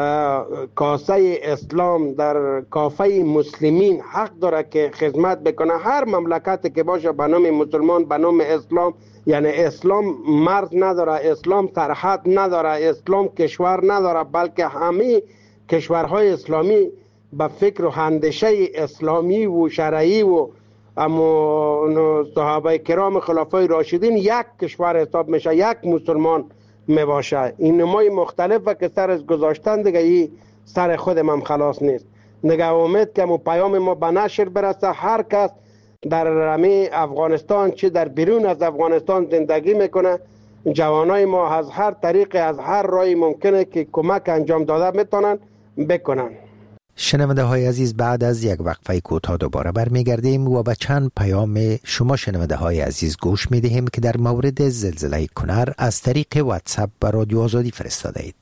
کاسه اسلام، در کافه مسلمین حق داره که خدمت بکنه. هر مملکتی که باشه به نام مسلمان، به نام اسلام، یعنی اسلام مرز نداره، اسلام سرحد نداره، اسلام کشور نداره، بلکه همه کشورهای اسلامی به فکر و اندیشه اسلامی و شرعی و اما صحابه کرام خلفای راشدین یک کشور حساب میشه، یک مسلمان میباشه. این نمای مختلفه که سر از گذاشتن دیگه ای سر خودم هم خلاص نیست. دیگه امید که مو پیام ما به نشر برسه. هر کس در رمی افغانستان چه در بیرون از افغانستان زندگی میکنه، جوانای ما از هر طریق، از هر راهی ممکنه که کمک انجام داده میتونن بکنن. شنونده های عزیز، بعد از یک وقفه کوتاه دوباره برمیگردیم و به چند پیام شما شنونده های عزیز گوش میدهیم که در مورد زلزله کنر از طریق واتساپ به رادیو آزادی فرستاده اید.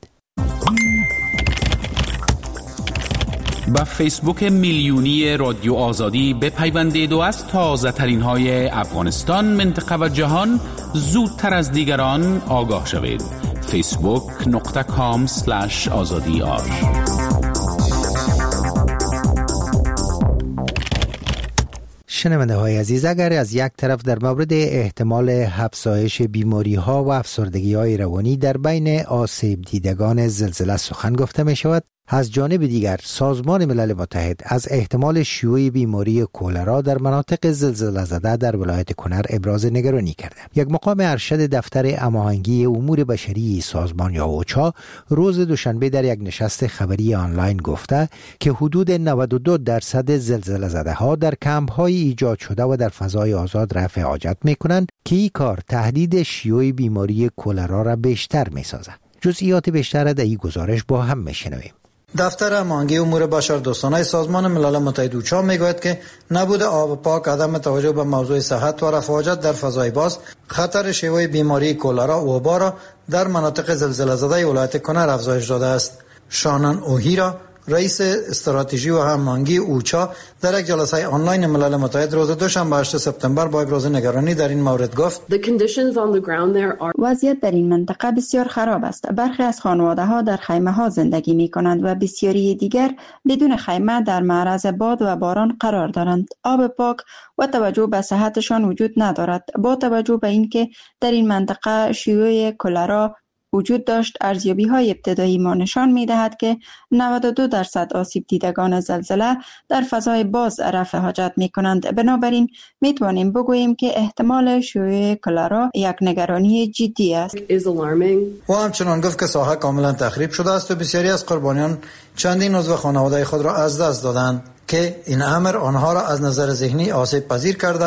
با فیسبوک میلیونی رادیو آزادی بپیوندید و از تازه ترین های افغانستان، منطقه و جهان زودتر از دیگران آگاه شوید. فیسبوک نقطه کام سلش آزادی آر. شنونده های عزیز، اگر از یک طرف در مورد احتمال افزایش بیماری ها و افسردگی های روانی در بین آسیب دیدگان زلزله سخن گفته می شود، از جانب دیگر سازمان ملل متحد از احتمال شیوع بیماری کولرا در مناطق زلزله زده در ولایت کنر ابراز نگرانی کرده. یک مقام ارشد دفتر هماهنگی امور بشری سازمان یا اوچا روز دوشنبه در یک نشست خبری آنلاین گفته که حدود نود و دو درصد زلزله زده ها در کمپ های ایجاد شده و در فضای آزاد رفع حاجت می کنند که این کار تهدید شیوع بیماری کولرا را بیشتر می سازد. جزئیات بیشتر در این گزارش با هم می شنویم. دفتر هماهنگی امور بشردوستانه سازمان ملل متحد اوچا میگوید که نبود آب پاک، عدم توجه به موضوع صحت و رفع حاجت در فضای باز خطر شیوع بیماری کولرا و وبا را در مناطق زلزله زده ولایت کنر افزایش داده است. شانن اوهیرا، رئیس استراتژی و هماهنگی اوچا، در یک جلسه آنلاین ملل متحد روز دوشنبه هشتم سپتامبر با ابراز نگرانی در این مورد گفت: وضعیت در این منطقه بسیار خراب است. برخی از خانواده ها در خیمه ها زندگی می کنند و بسیاری دیگر بدون خیمه در معرض باد و باران قرار دارند. آب پاک و توجه به صحتشان وجود ندارد. با توجه به اینکه در این منطقه شیوع کولرا وجود داشت، ارزیابی‌های ابتدایی ما نشان می‌دهد که نود و دو درصد آسیب دیدگان زلزله در فضای باز رفع حاجت می‌کنند. بنابراین می‌توانیم بگوییم که احتمال شیوع کولرا یک نگرانی جدی است. و همچنان گفت که ساحه کاملا تخریب شده است و بسیاری از قربانیان چندین عضو خانواده خود را از دست دادند که این امر آنها را از نظر ذهنی آسیب پذیر کرده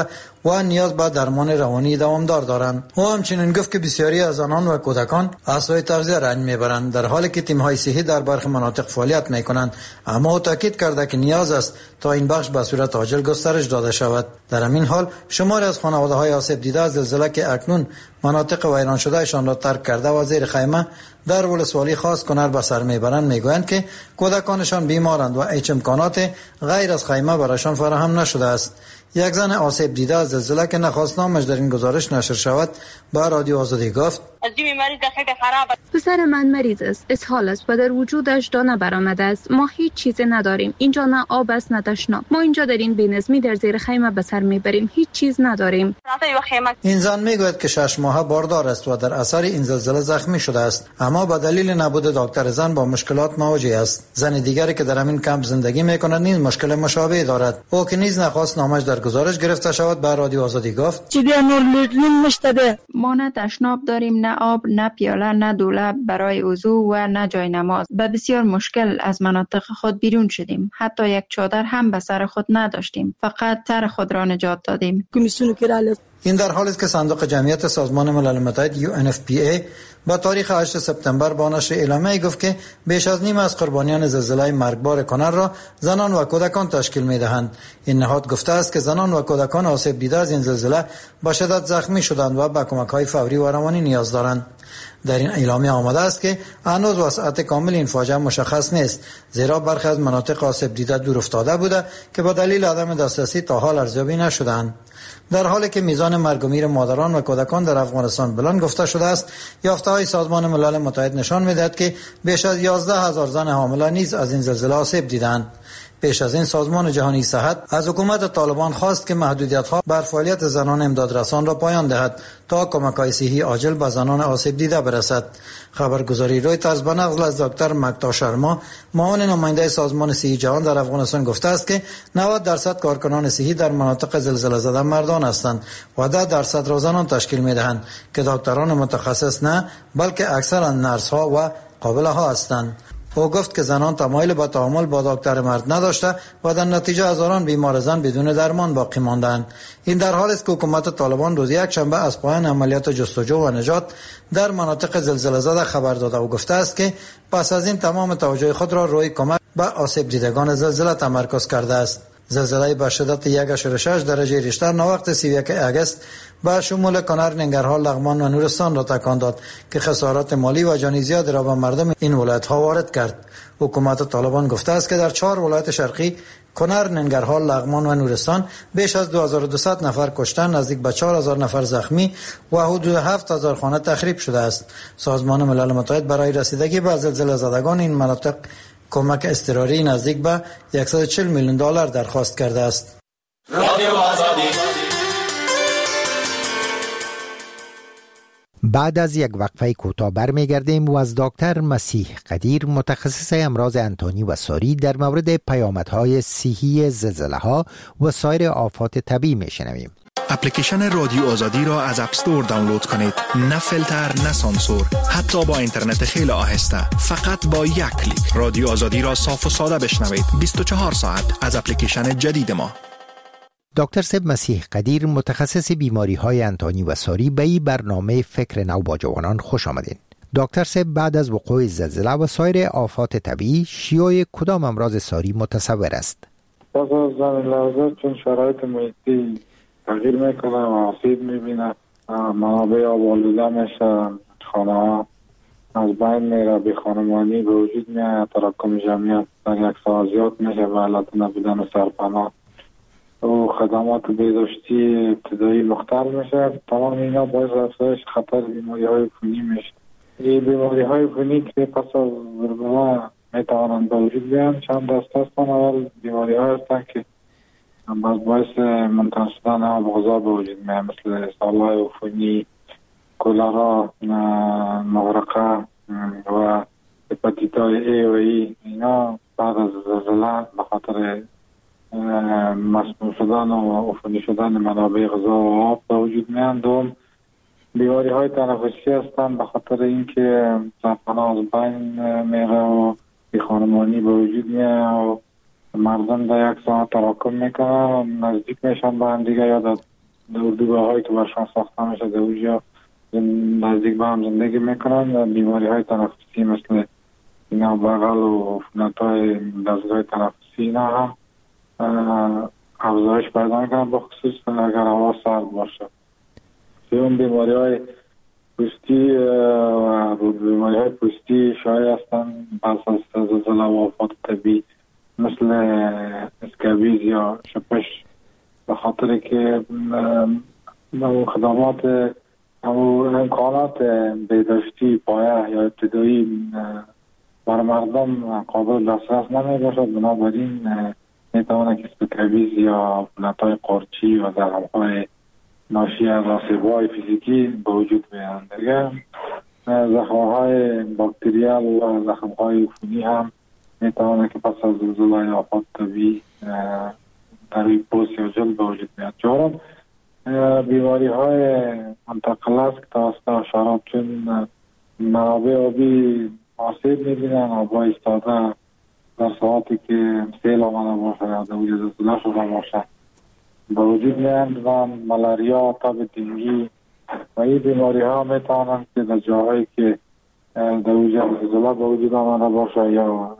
و نیاز به درمان روانی دوامدار دارند. او همچنین گفت که بسیاری از آنان و کودکان اسای تغذیه رنج میبرند در حالی که تیم‌های صحی در برخی مناطق فعالیت میکنند، اما او تاکید کرده که نیاز است تا این بخش به صورت عاجل گسترش داده شود. در همین حال شماری از خانواده‌های آسیب دیده از زلزله که اکنون مناطق ویران شدهشان را ترک کرده و زیر خیمه در ولسوالی خاص کنر به سر میبرند میگویند که کودکانشان بیمارند و هیچ امکانات غیر از خیمه برایشان فراهم نشده است. یک زن آسیب دیده از زلزله که نخواست نامش در این گزارش نشر شود به رادیو آزادی گفت: پسر من مریض است، اسهال است و در وجودش دانه برآمده است. ما هیچ چیزی نداریم. اینجا نه آب است نه تشناب. ما اینجا در این بی‌نظمی در زیر خیمه به سر میبریم. هیچ چیز نداریم. این زن میگوید که شش ماهه باردار است و در اثر این زلزله زخمی شده است، اما به دلیل نبود دکتر زن با مشکلات مواجه است. زن دیگری که در همین کمپ زندگی میکند نیز مشکل مشابه دارد. او که نیز نخواست نامش در گزارش گرفته شود به رادیو آزادی گفت: ما نه تشناب داریم، نه آب، نه پیاله، نه دولاب برای وضو و نه جای نماز. به بسیار مشکل از مناطق خود بیرون شدیم. حتی یک چادر هم به سر خود نداشتیم. فقط سر خود را نجات دادیم. این در حالی است که صندوق جمعیت سازمان ملل متحد یو ان اف پی ای با تاریخ هشتم سپتامبر با نشر اعلامیه گفت که بیش از نیم از قربانیان زلزله مرگبار کنر را زنان و کودکان تشکیل می‌دهند. این نهاد گفته است که زنان و کودکان آسیب دیده از این زلزله با شدت زخمی شدند و به کمک‌های فوری و روانی نیاز دارند. در این اعلامیه آمده است که هنوز وسعت کامل این فاجعه مشخص نیست، زیرا برخی از مناطق آسیب دیده دور افتاده بوده که به دلیل عدم دسترسی تا حال ارزیابی نشده‌اند. در حالی که میزان مرگ و میر مادران و کودکان در افغانستان بلند گفته شده است، یافته‌های سازمان ملل متحد نشان می‌دهد که بیش از یازده هزار زن حامله نیز از این زلزله آسیب دیدند. پیش از این سازمان جهانی صحت از حکومت طالبان خواست که محدودیت‌ها بر فعالیت زنان امدادرسان را پایان دهد تا کمک‌های صحی عاجل به زنان آسیب دیده برسد. خبرگزاری رویترز به نقل از دکتر مکتا شرما، معاون نماینده سازمان صحی جهان در افغانستان گفته است که نود درصد کارکنان صحی در مناطق زلزله زده مردان هستند و ده درصد را زنان تشکیل می‌دهند که دکتران متخصص نه، بلکه اکثرا نرس‌ها و قابله‌ها هستند. او گفت که زنان تمایل به تعامل با دکتر مرد نداشته و در نتیجه هزاران بیمار زن بدون درمان باقی ماندند. این در حالی است که حکومت طالبان روز یک شنبه از پایان عملیات جستجو و نجات در مناطق زلزله زده خبر داده و گفته است که پس از این تمام توجه خود را روی کمک به آسیب دیدگان زلزله تمرکز کرده است. زلزله با شدت یک ممیز شش درجه ریشتر ناوقت سی و یک آگوست با شمول کنر، ننگرهار، لغمان و نورستان را تکان داد که خسارات مالی و جانی زیادی را به مردم این ولایت‌ها وارد کرد. حکومت طالبان گفته است که در چهار ولایت شرقی کنر، ننگرهار، لغمان و نورستان بیش از دو هزار و دویست نفر کشته، نزدیک به چهار هزار نفر زخمی و حدود هفت هزار خانه تخریب شده است. سازمان ملل متحد برای رسیدگی به زلزله زدگان این مناطق کمک اضطراری نزدیک به صد و چهل میلیون دلار درخواست کرده است. رادیو آزادی. بعد از یک وقفه کوتاه برمیگردیم و از دکتر مسیح قدیر، متخصص امراض انتانی و ساری، در مورد پیامدهای صحی زلزله‌ها و سایر آفات طبیعی میشنویم. اپلیکیشن رادیو آزادی را از اپ استور دانلود کنید. نه فیلتر، نه سانسور، حتی با اینترنت خیلی آهسته. فقط با یک کلیک رادیو آزادی را صاف و ساده بشنوید. بیست و چهار ساعت از اپلیکیشن جدید ما. دکتر سب مسیح قدیر، متخصص بیماری های انتانی و ساری، به این برنامه فکر نو با جوانان خوش آمدین. دکتر سب، بعد از وقوع زلزله و سایر آفات طبیعی، شیوع کدام امراض ساری متصور است؟ پس از زمین لرزه چون شرایط محیطی تغییر میکنه و آسیب میبینه، منابع آب آلوده میشه، خانه ها از بین میره، بی خانمانی به وجود میاد، تراکم جمعیت در یک سال زیاد میشه به علت نبودن سرپناه و خدمات بهداشتی ابتدایی مختل میشه. تمام اینا باعث افزایش خطر بیماری های عفونی میشه. این بیماری های عفونی که پس از زلزله میتوانند به وجود بیان چند دسته هستند. اول بیماری ها هستند که باز باعث منتقل شدن آب غذا به وجود میاد، مثل سالهای عفونی، کولرا، مغرقه و هپاتیتای ای و ای. اینا بعد از زلزله به خاطر مسموم شدن و عفونی شدن منابع غذا و آب به وجود میان. دوم بیماری های تنفسی هستند به خاطر اینکه سرپناه از بین میره و بی خانمانی به وجود میاد و مردم در یک ساعت تراکم میکنن و نزدیک میشن به هم دیگه یا در در اردوگاه هایی که برشان ساخته میشه در اونجا نزدیک به هم زندگی میکنن. بیماری های تنفسی مثل اینا بغل و عفونت های دستگاه تنفسی اینا هم افزایش پیدا میکنن، به خصوص اگر هوا سرد باشه. اون بیماری های پوستی و بیماری های پوستی شایع هستن پس از زلزله و آفات طبیعی مثل اسکابیز یا شپش، به خاطر که خدمات امکانات بهداشتی پایه یا ابتدایی برای مردم قابل دسترس نمی باشد. بنابراین می تواند که اسکابیز یا عفونت‌های قارچی و زخم‌های ناشی از آسیب‌های فیزیکی به وجود می‌آیند. دیگه زخم‌های باکتریال و زخم‌های عفونی هم می تواند که پس از زلزله یا آفات طبیعی در روی پوست یا جلد به وجود میاد. چهارم بیماری های منتقل است که توسط حشرات، چون منابع آبی آسیب می‌بینن، آب‌ها ایستاده در ساعتی که سیل آمده باشه یا در وجود زلزله شده باشه به وجود میاد و ملاریا، تب دنگی و این بیماری ها میتوانند که در جاهایی که در وجود زلزله به وجود آمده باشه یا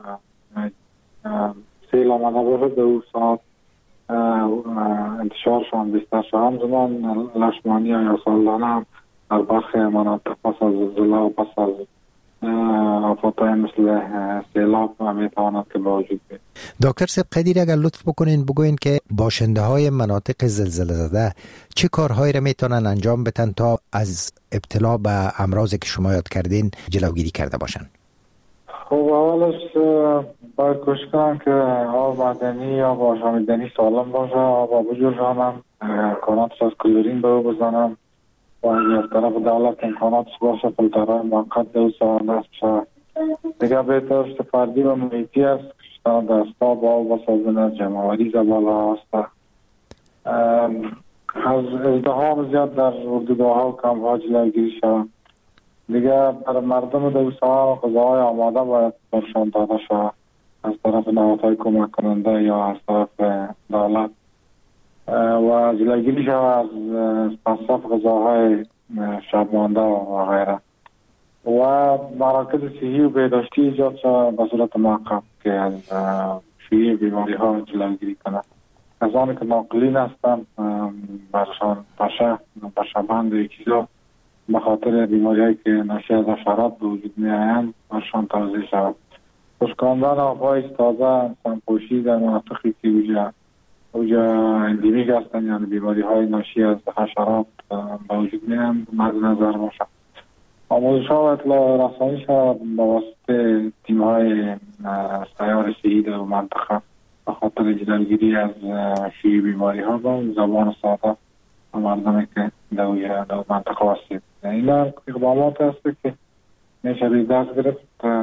سیل آمده باشه در اون ساعت انتشارشان بیشتر شد. همزمان لشمانی یا سالانه هم در برخی مناطق پس از زلزله و پس از آفاتهای مثل سیلاب میتواند که به وجود بیاید. دکتر سیب قدیر اگر لطف بکنین بگوین که باشنده های مناطق زلزله زده چه کارهایی را میتونن انجام بدن تا از ابتلا به امراضی که شما یاد کردین جلوگیری کرده باشن؟ خب اولش باید کوشش کنم که آب معدنی یا آشامیدنی سالم باشه، آب آب جوشانم، کارانتش از کلورین به او بزنم و اگر از طرف دولت امکاناتش باشه فیلترهای موقت دو سال نصب شد. دیگه بهترش فردی و محیطی است که دستا با آب بسازنه، جمعوری زباله هسته. از ازدهام زیاد در اردوگاه ها و کم ها جلوگیری شد. دیگه برای مردم دو سال غذاهای آماده باید برشان داده شد از طرف نهادهای کمک کننده یا از طرف دولت و جلوگیری شد از مصرف غذاهای شبمانده و غیره و مراکز صحی و بهداشتی ایجاد شد به صورت موقت که از شیوع بیماری ها جلوگیری کنند. کسانی که ناقلین هستند برشان پشه پشه‌بند و چیزا به خاطر بیماری هایی که ناشی از حشرات به وجود می آیند برشان توضیح شود. خشکاندن آبهای ایستاده، سمپوشی در مناطقی که اوجا اوجا اندیمیک هستند یعنی بیماری های ناشی از حشرات به وجود می آیند مد نظر باشد. آموزش ها و اطلاع رسانی شود با واسطه تیم های سیار صحی در منطقه به خاطر جلوگیری از شیوع بیماری ها با زبان ساده و مردمی که در منطقه واسید. اینا اقدامات هست که میشه دست گرفت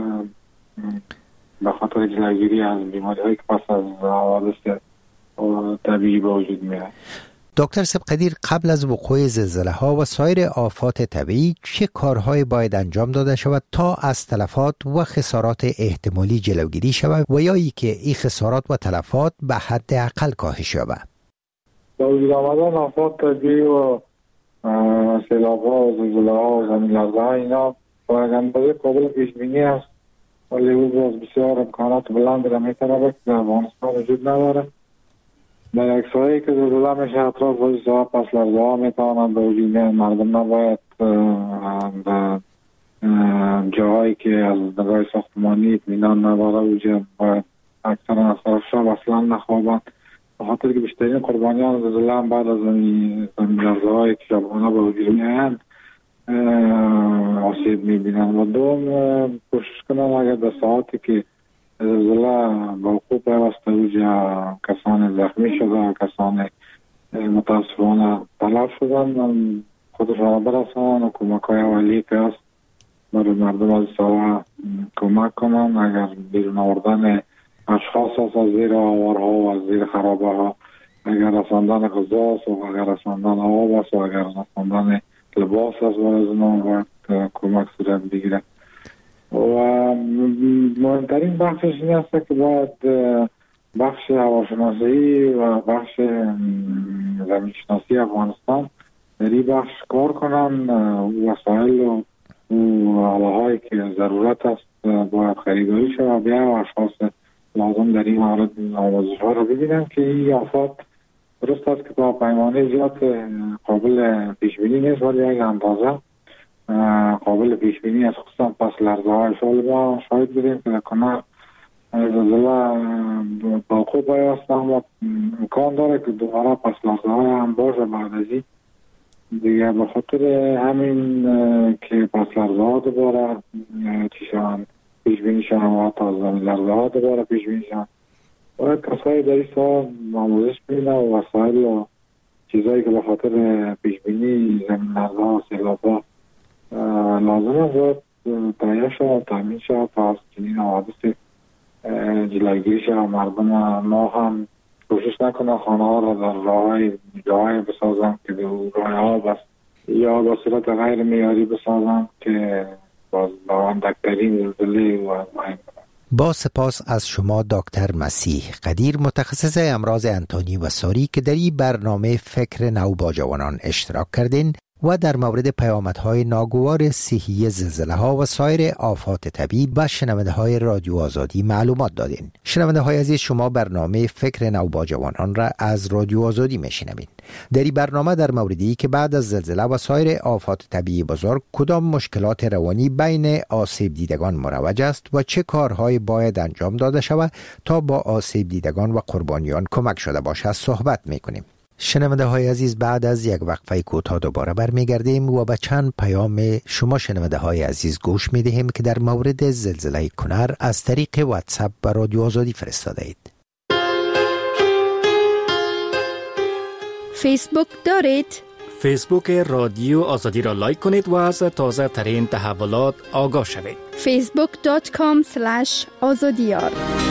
به خاطر جلوگیری از بیماری هایی که پس از حوادث طبیعی به وجود میاد. دکتر سیب قدیر قبل از وقوع زلزله ها و سایر آفات طبیعی چه کارهایی باید انجام داده شود تا از تلفات و خسارات احتمالی جلوگیری شود و یا ای که این خسارات و تلفات به حد اقل کاهش یابد؟ با وجود آمدن آفات طبیعی و سیلاب ها و زلزله ها و زمین لرزه ها اینا با اندازه قابل پیش بینی است ولی او باز بسیار امکانات بلند را میتونه که در افغانستان وجود نداره. در اکسایی که زلزله میشه اطراف وجود ها پس لرزه ها میتوانند به وجود میاد. مردم نباید در جاهایی که از نگاه ساختمانی اطمینان نداره وجود باید اکثرا از طرف شب اصلا نخوابند به خاطر که بیشترین قربانیان زلزله هم بعد از زمین لرزه هایی که شبانه به وجود میاد آسیب میبینن. و دوم کوشش کنن اگر در ساعتی که زلزله به وقوع پیوسته اوجا کسان زخمی شده کسان متاسفانه تلف شدن خودشان برسانن و کمک های اولیه که هست برای مردم از ساعه کمک کنن. اگر بیرون آوردن اشخاص هست از زیر آوارها و از زیر خرابه ها، اگر رساندن غذا است و اگر رساندن آب است و اگر رساندن لباس است و از اونها باید کمک صورت بگیره. و مهمترین بخشش این است که باید بخش هواشناسی و بخش زمینشناسی افغانستان در این بخش کار کنن، وسایل و آله‌هایی که ضرورت است باید خریداری شود، بیا و اشخاص لازم در این مورد آموزش ها رو ببینن که این آفات درست است که با پیمانه زیاد قابل پیش بینی نیست، ولی یک اندازه قابل پیش بینی است، خصوصا پس لرزه های سال ما شاهد بودیم که در کنار زلزله باقو پیوسته، اما امکان داره که دوباره پس لرزه های هم باشه بعد از این دیگه. به خاطر همین که پس لرزه ها دوباره چی شوند پیش بینی شوند و حتی لرزه ها دوباره پیش بینی شوند، باید کسایی در این سال آموزش ببینن و وسایل و چیزایی که به خاطر پیش بینی زمین لرزه ها و سیلاب ها لازم است تهیه شود، تامین شود تا از چنین حوادث جلوگیری شود. مردم ما هم کوشش نکنن خانه ها را در راه‌های جاهای بسازن که راه ها بس یا با صورت غیر معیاری بسازن که باز با اندکترین زلزله و مهم. با سپاس از شما دکتر مسیح قدیر، متخصص امراض انتانی و ساری که در این برنامه فکر نو با جوانان اشتراک کردین و در مورد پیامدهای ناگوار صحی زلزله ها و سایر آفات طبیعی به شنونده های رادیو آزادی معلومات دادین. شنونده های عزیز، شما برنامه فکر نو با جوانان را از رادیو آزادی میشنوید. در این برنامه در موردی که بعد از زلزله و سایر آفات طبیعی بزرگ کدام مشکلات روانی بین آسیب دیدگان مروج است و چه کارهای باید انجام داده شود تا با آسیب دیدگان و قربانیان کمک شده باشد صحبت میکنیم. شنونده های عزیز، بعد از یک وقفه کوتاه دوباره برمیگردیم و به چند پیام شما شنونده های عزیز گوش میدهیم که در مورد زلزله کنر از طریق واتساپ به رادیو آزادی فرستاده اید. فیسبوک دارید؟ فیسبوک رادیو آزادی را لایک کنید و از تازه ترین تحولات آگاه شوید. فیسبوک دات کام اسلش آزادیار.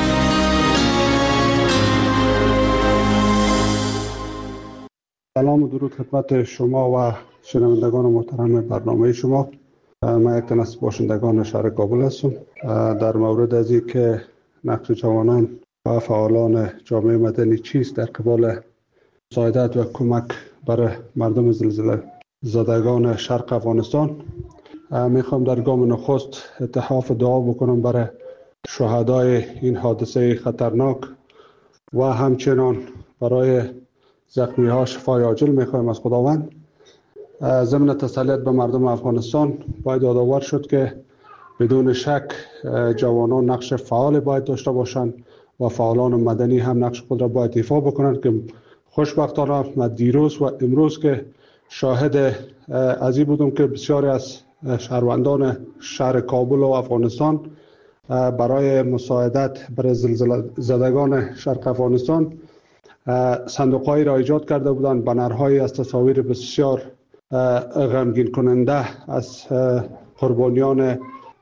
سلام و درود خدمت شما و شنوندگان محترم برنامه شما. من یک تن از باشندگان شهر کابل هستم. در مورد از این که نقش جوانان و فعالان جامعه مدنی چیست در قبال مساعدت و کمک برای مردم زلزله زدگان شرق افغانستان، میخوام در گام نخست اتحاف دعا بکنم برای شهدای این حادثه خطرناک و همچنان برای زخمی ها شفای عاجل میخوایم از خداوند. ضمن تسلیت به مردم افغانستان باید یادآور شد که بدون شک جوانان نقش فعال باید داشته باشند و فعالان مدنی هم نقش خود را باید ایفا بکنند که خوشبختانه من دیروز و امروز که شاهد از این بودم که بسیاری از شهروندان شهر کابل و افغانستان برای مساعدت برای زلزله زدگان شرق افغانستان صندوق‌هایی را ایجاد کرده بودند، بنرهایی از تصاویر بسیار غمگین کننده از قربانیان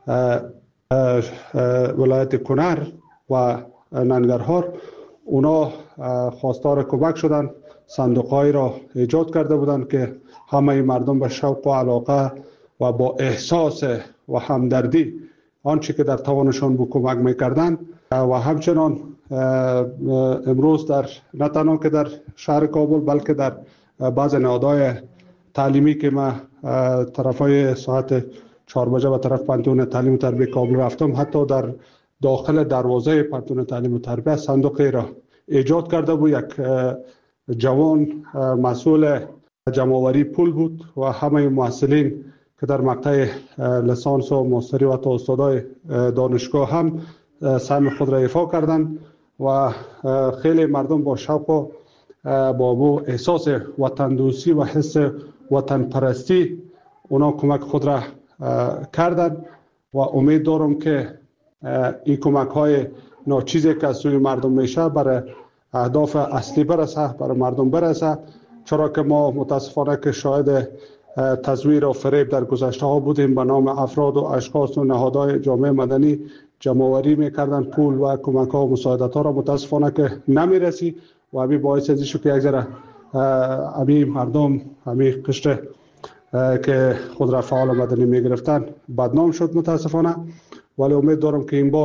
ولایت کنر و ننگرهار. اونا خواستار کمک شدند، صندوق‌هایی را ایجاد کرده بودند که همه مردم به شوق و علاقه و با احساس و همدردی آنچه که در توانشان بود کمک می‌کردند. و همچنان امروز در نه تنها که در شهر کابل بلکه در بعض نهادهای تعلیمی که ما طرفای ساعت چهار بجه به طرف پانتون تعلیم و تربیت کابل رفتم، حتی در داخل دروازه پانتون تعلیم و تربیت صندوقی را ایجاد کرده بود. یک جوان مسئول جمع‌آوری پول بود و همه محصلین که در مقطع لیسانس و ماستری و تا استادای دانشگاه هم سهم خود را ایفا کردند و خیلی مردم با شوق و با بو احساس وطن دوستی و حس وطن پرستی اونا کمک خود را کردند و امید دارم که این کمک های ناچیزی که از سوی مردم میشه برای اهداف اصلی برسه، برای مردم برسه، چرا که ما متاسفانه که شاهد تزویر و فریب در گذشته ها بودیم. به نام افراد و اشخاص و نهادهای جامعه مدنی جمع‌آوری میکردن پول و کمک ها و مساعدت ها را، متاسفانه که نمیرسی و همین باعث ازی شد که یک ذره همین مردم همین قشر که خود را فعال مدنی میگرفتن بدنام شد متاسفانه. ولی امید دارم که این بار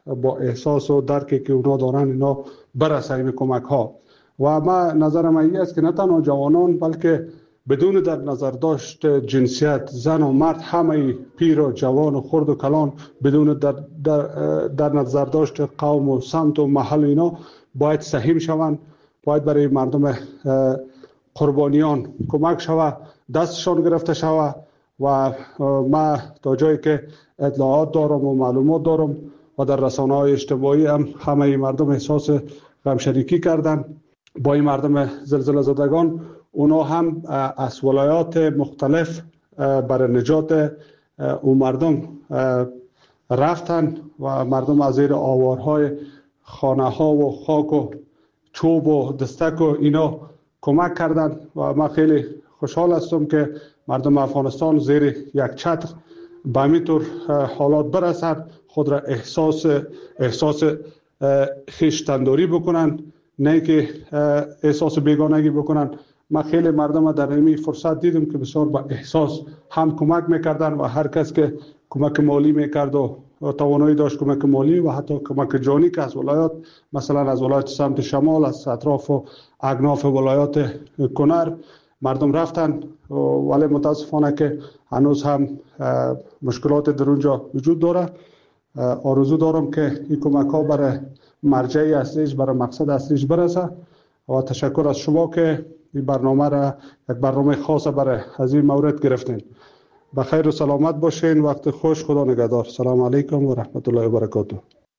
با احساس و درکی که اونا دارن اینا برسه این کمک ها. و ما نظرم این است که نه تنها جوانان بلکه بدون در نظر داشت جنسیت، زن و مرد، همه پیر و جوان و خرد و کلان بدون در, در, در نظر داشت قوم و سمت و محل اینا باید سهم شوند، باید برای مردم قربانیان کمک شود، دستشان گرفته شود. و ما تا جایی که اطلاعات دارم و معلومات دارم و در رسانه های اجتماعی هم همه مردم احساس غمشریکی کردن با این مردم زلزله زدگان. اونا هم از ولایات مختلف برای نجات اون مردم رفتن و مردم از زیر آوارهای خانه ها و خاک و چوب و دستک و اینا کمک کردن و من خیلی خوشحال هستم که مردم افغانستان زیر یک چتر به همین طور حالات برسند، خود را احساس احساس خویشتنداری بکنن، نه که احساس بیگانگی بکنن. من خیلی مردم در این فرصت دیدم که بسیار با احساس هم کمک میکردن و هر کس که کمک مالی میکرد و توانایی داشت کمک مالی و حتی کمک جانی که از ولایات، مثلا از ولایت سمت شمال، از اطراف و اکناف ولایات کنر مردم رفتن، ولی متاسفانه که هنوز هم مشکلات در اونجا وجود داره. آرزو دارم که این کمک ها برای مرجع اصلیش، برای مقصد اصلیش برسه و تشکر از شما که این برنامه را یک برنامه خاص برای از این مورد گرفتین. بخیر و سلامت باشین، وقت خوش، خدا نگهدار. سلام علیکم و رحمت الله و برکاته.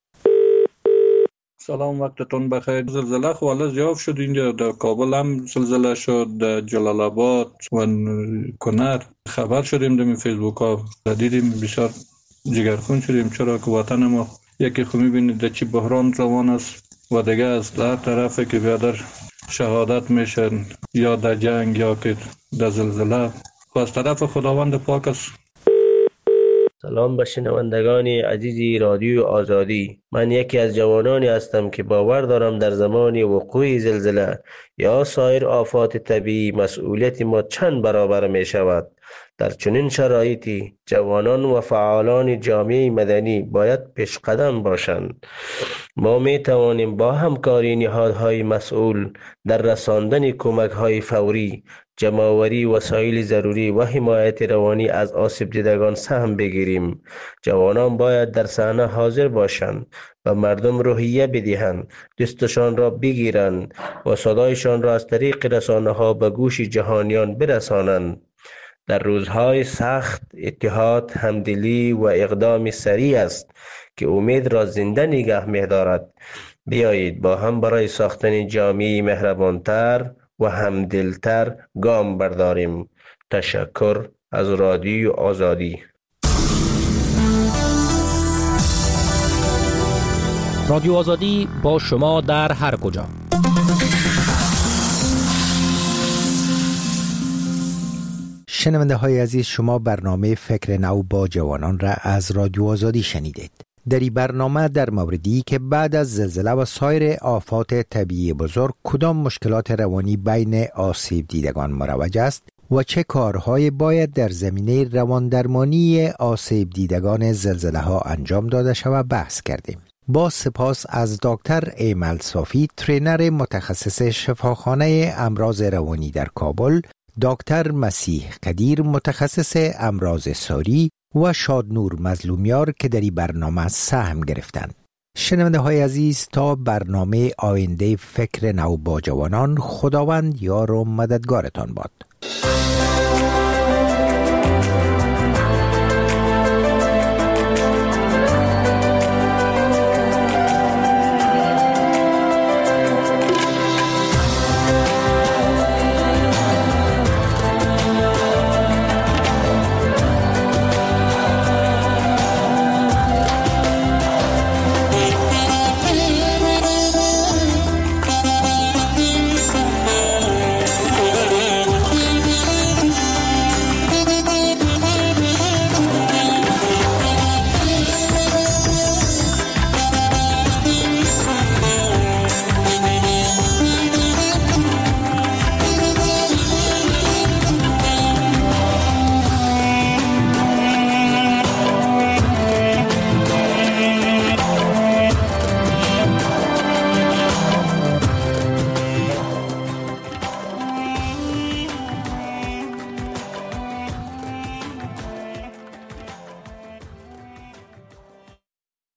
سلام، وقتتون بخیر. زلزله خو حالا زیاد شد اینجا، در کابل هم زلزله شد، در جلال آباد و کنر خبر شدیم، در فیسبوک ها دیدیم، بسیار جگرخون شدیم. چرا که وطن ما یکی خو میبینید در چی بحران روان است و دیگه از هر طرفه که بیادر شهادت میشن، یا در جنگ یا که در زلزله، و از طرف خداوند پاک است. سلام به شنوندگان عزیزی رادیو آزادی. من یکی از جوانانی هستم که باور دارم در زمان وقوع زلزله یا سایر آفات طبیعی مسئولیت ما چند برابر می شود. در چنین شرایطی جوانان و فعالان جامعه مدنی باید پیش قدم باشند. ما می توانیم با همکاری نهادهای مسئول در رساندن کمک‌های فوری، جمع‌آوری وسایل ضروری و حمایت روانی از آسیب دیدگان سهم بگیریم. جوانان باید در صحنه حاضر باشند و مردم روحیه بدهند، دستشان را بگیرند و صدایشان را از طریق رسانه‌ها به گوش جهانیان برسانند. در روزهای سخت اتحاد، همدلی و اقدام سریع است که امید را زنده نگه می‌دارد. بیایید با هم برای ساختن جامعه مهربانتر و همدلتر گام برداریم. تشکر از رادیو آزادی. رادیو آزادی با شما در هر کجا. شنونده های عزیز، شما برنامه فکر نو با جوانان را از رادیو آزادی شنیدید. در این برنامه در موردی که بعد از زلزله و سایر آفات طبیعی بزرگ کدام مشکلات روانی بین آسیب دیدگان مروج است و چه کارهای باید در زمینه رواندرمانی آسیب دیدگان زلزله ها انجام داده شود بحث کردیم. با سپاس از دکتر ایمل صافی، ترینر متخصص شفاخانه امراض روانی در کابل، دکتر مسیح قدیر، متخصص امراض ساری و شادنور مظلومیار که در این برنامه سهم گرفتند. شنونده های عزیز، تا برنامه آینده فکر نو با جوانان، خداوند یار و مددگارتان باد.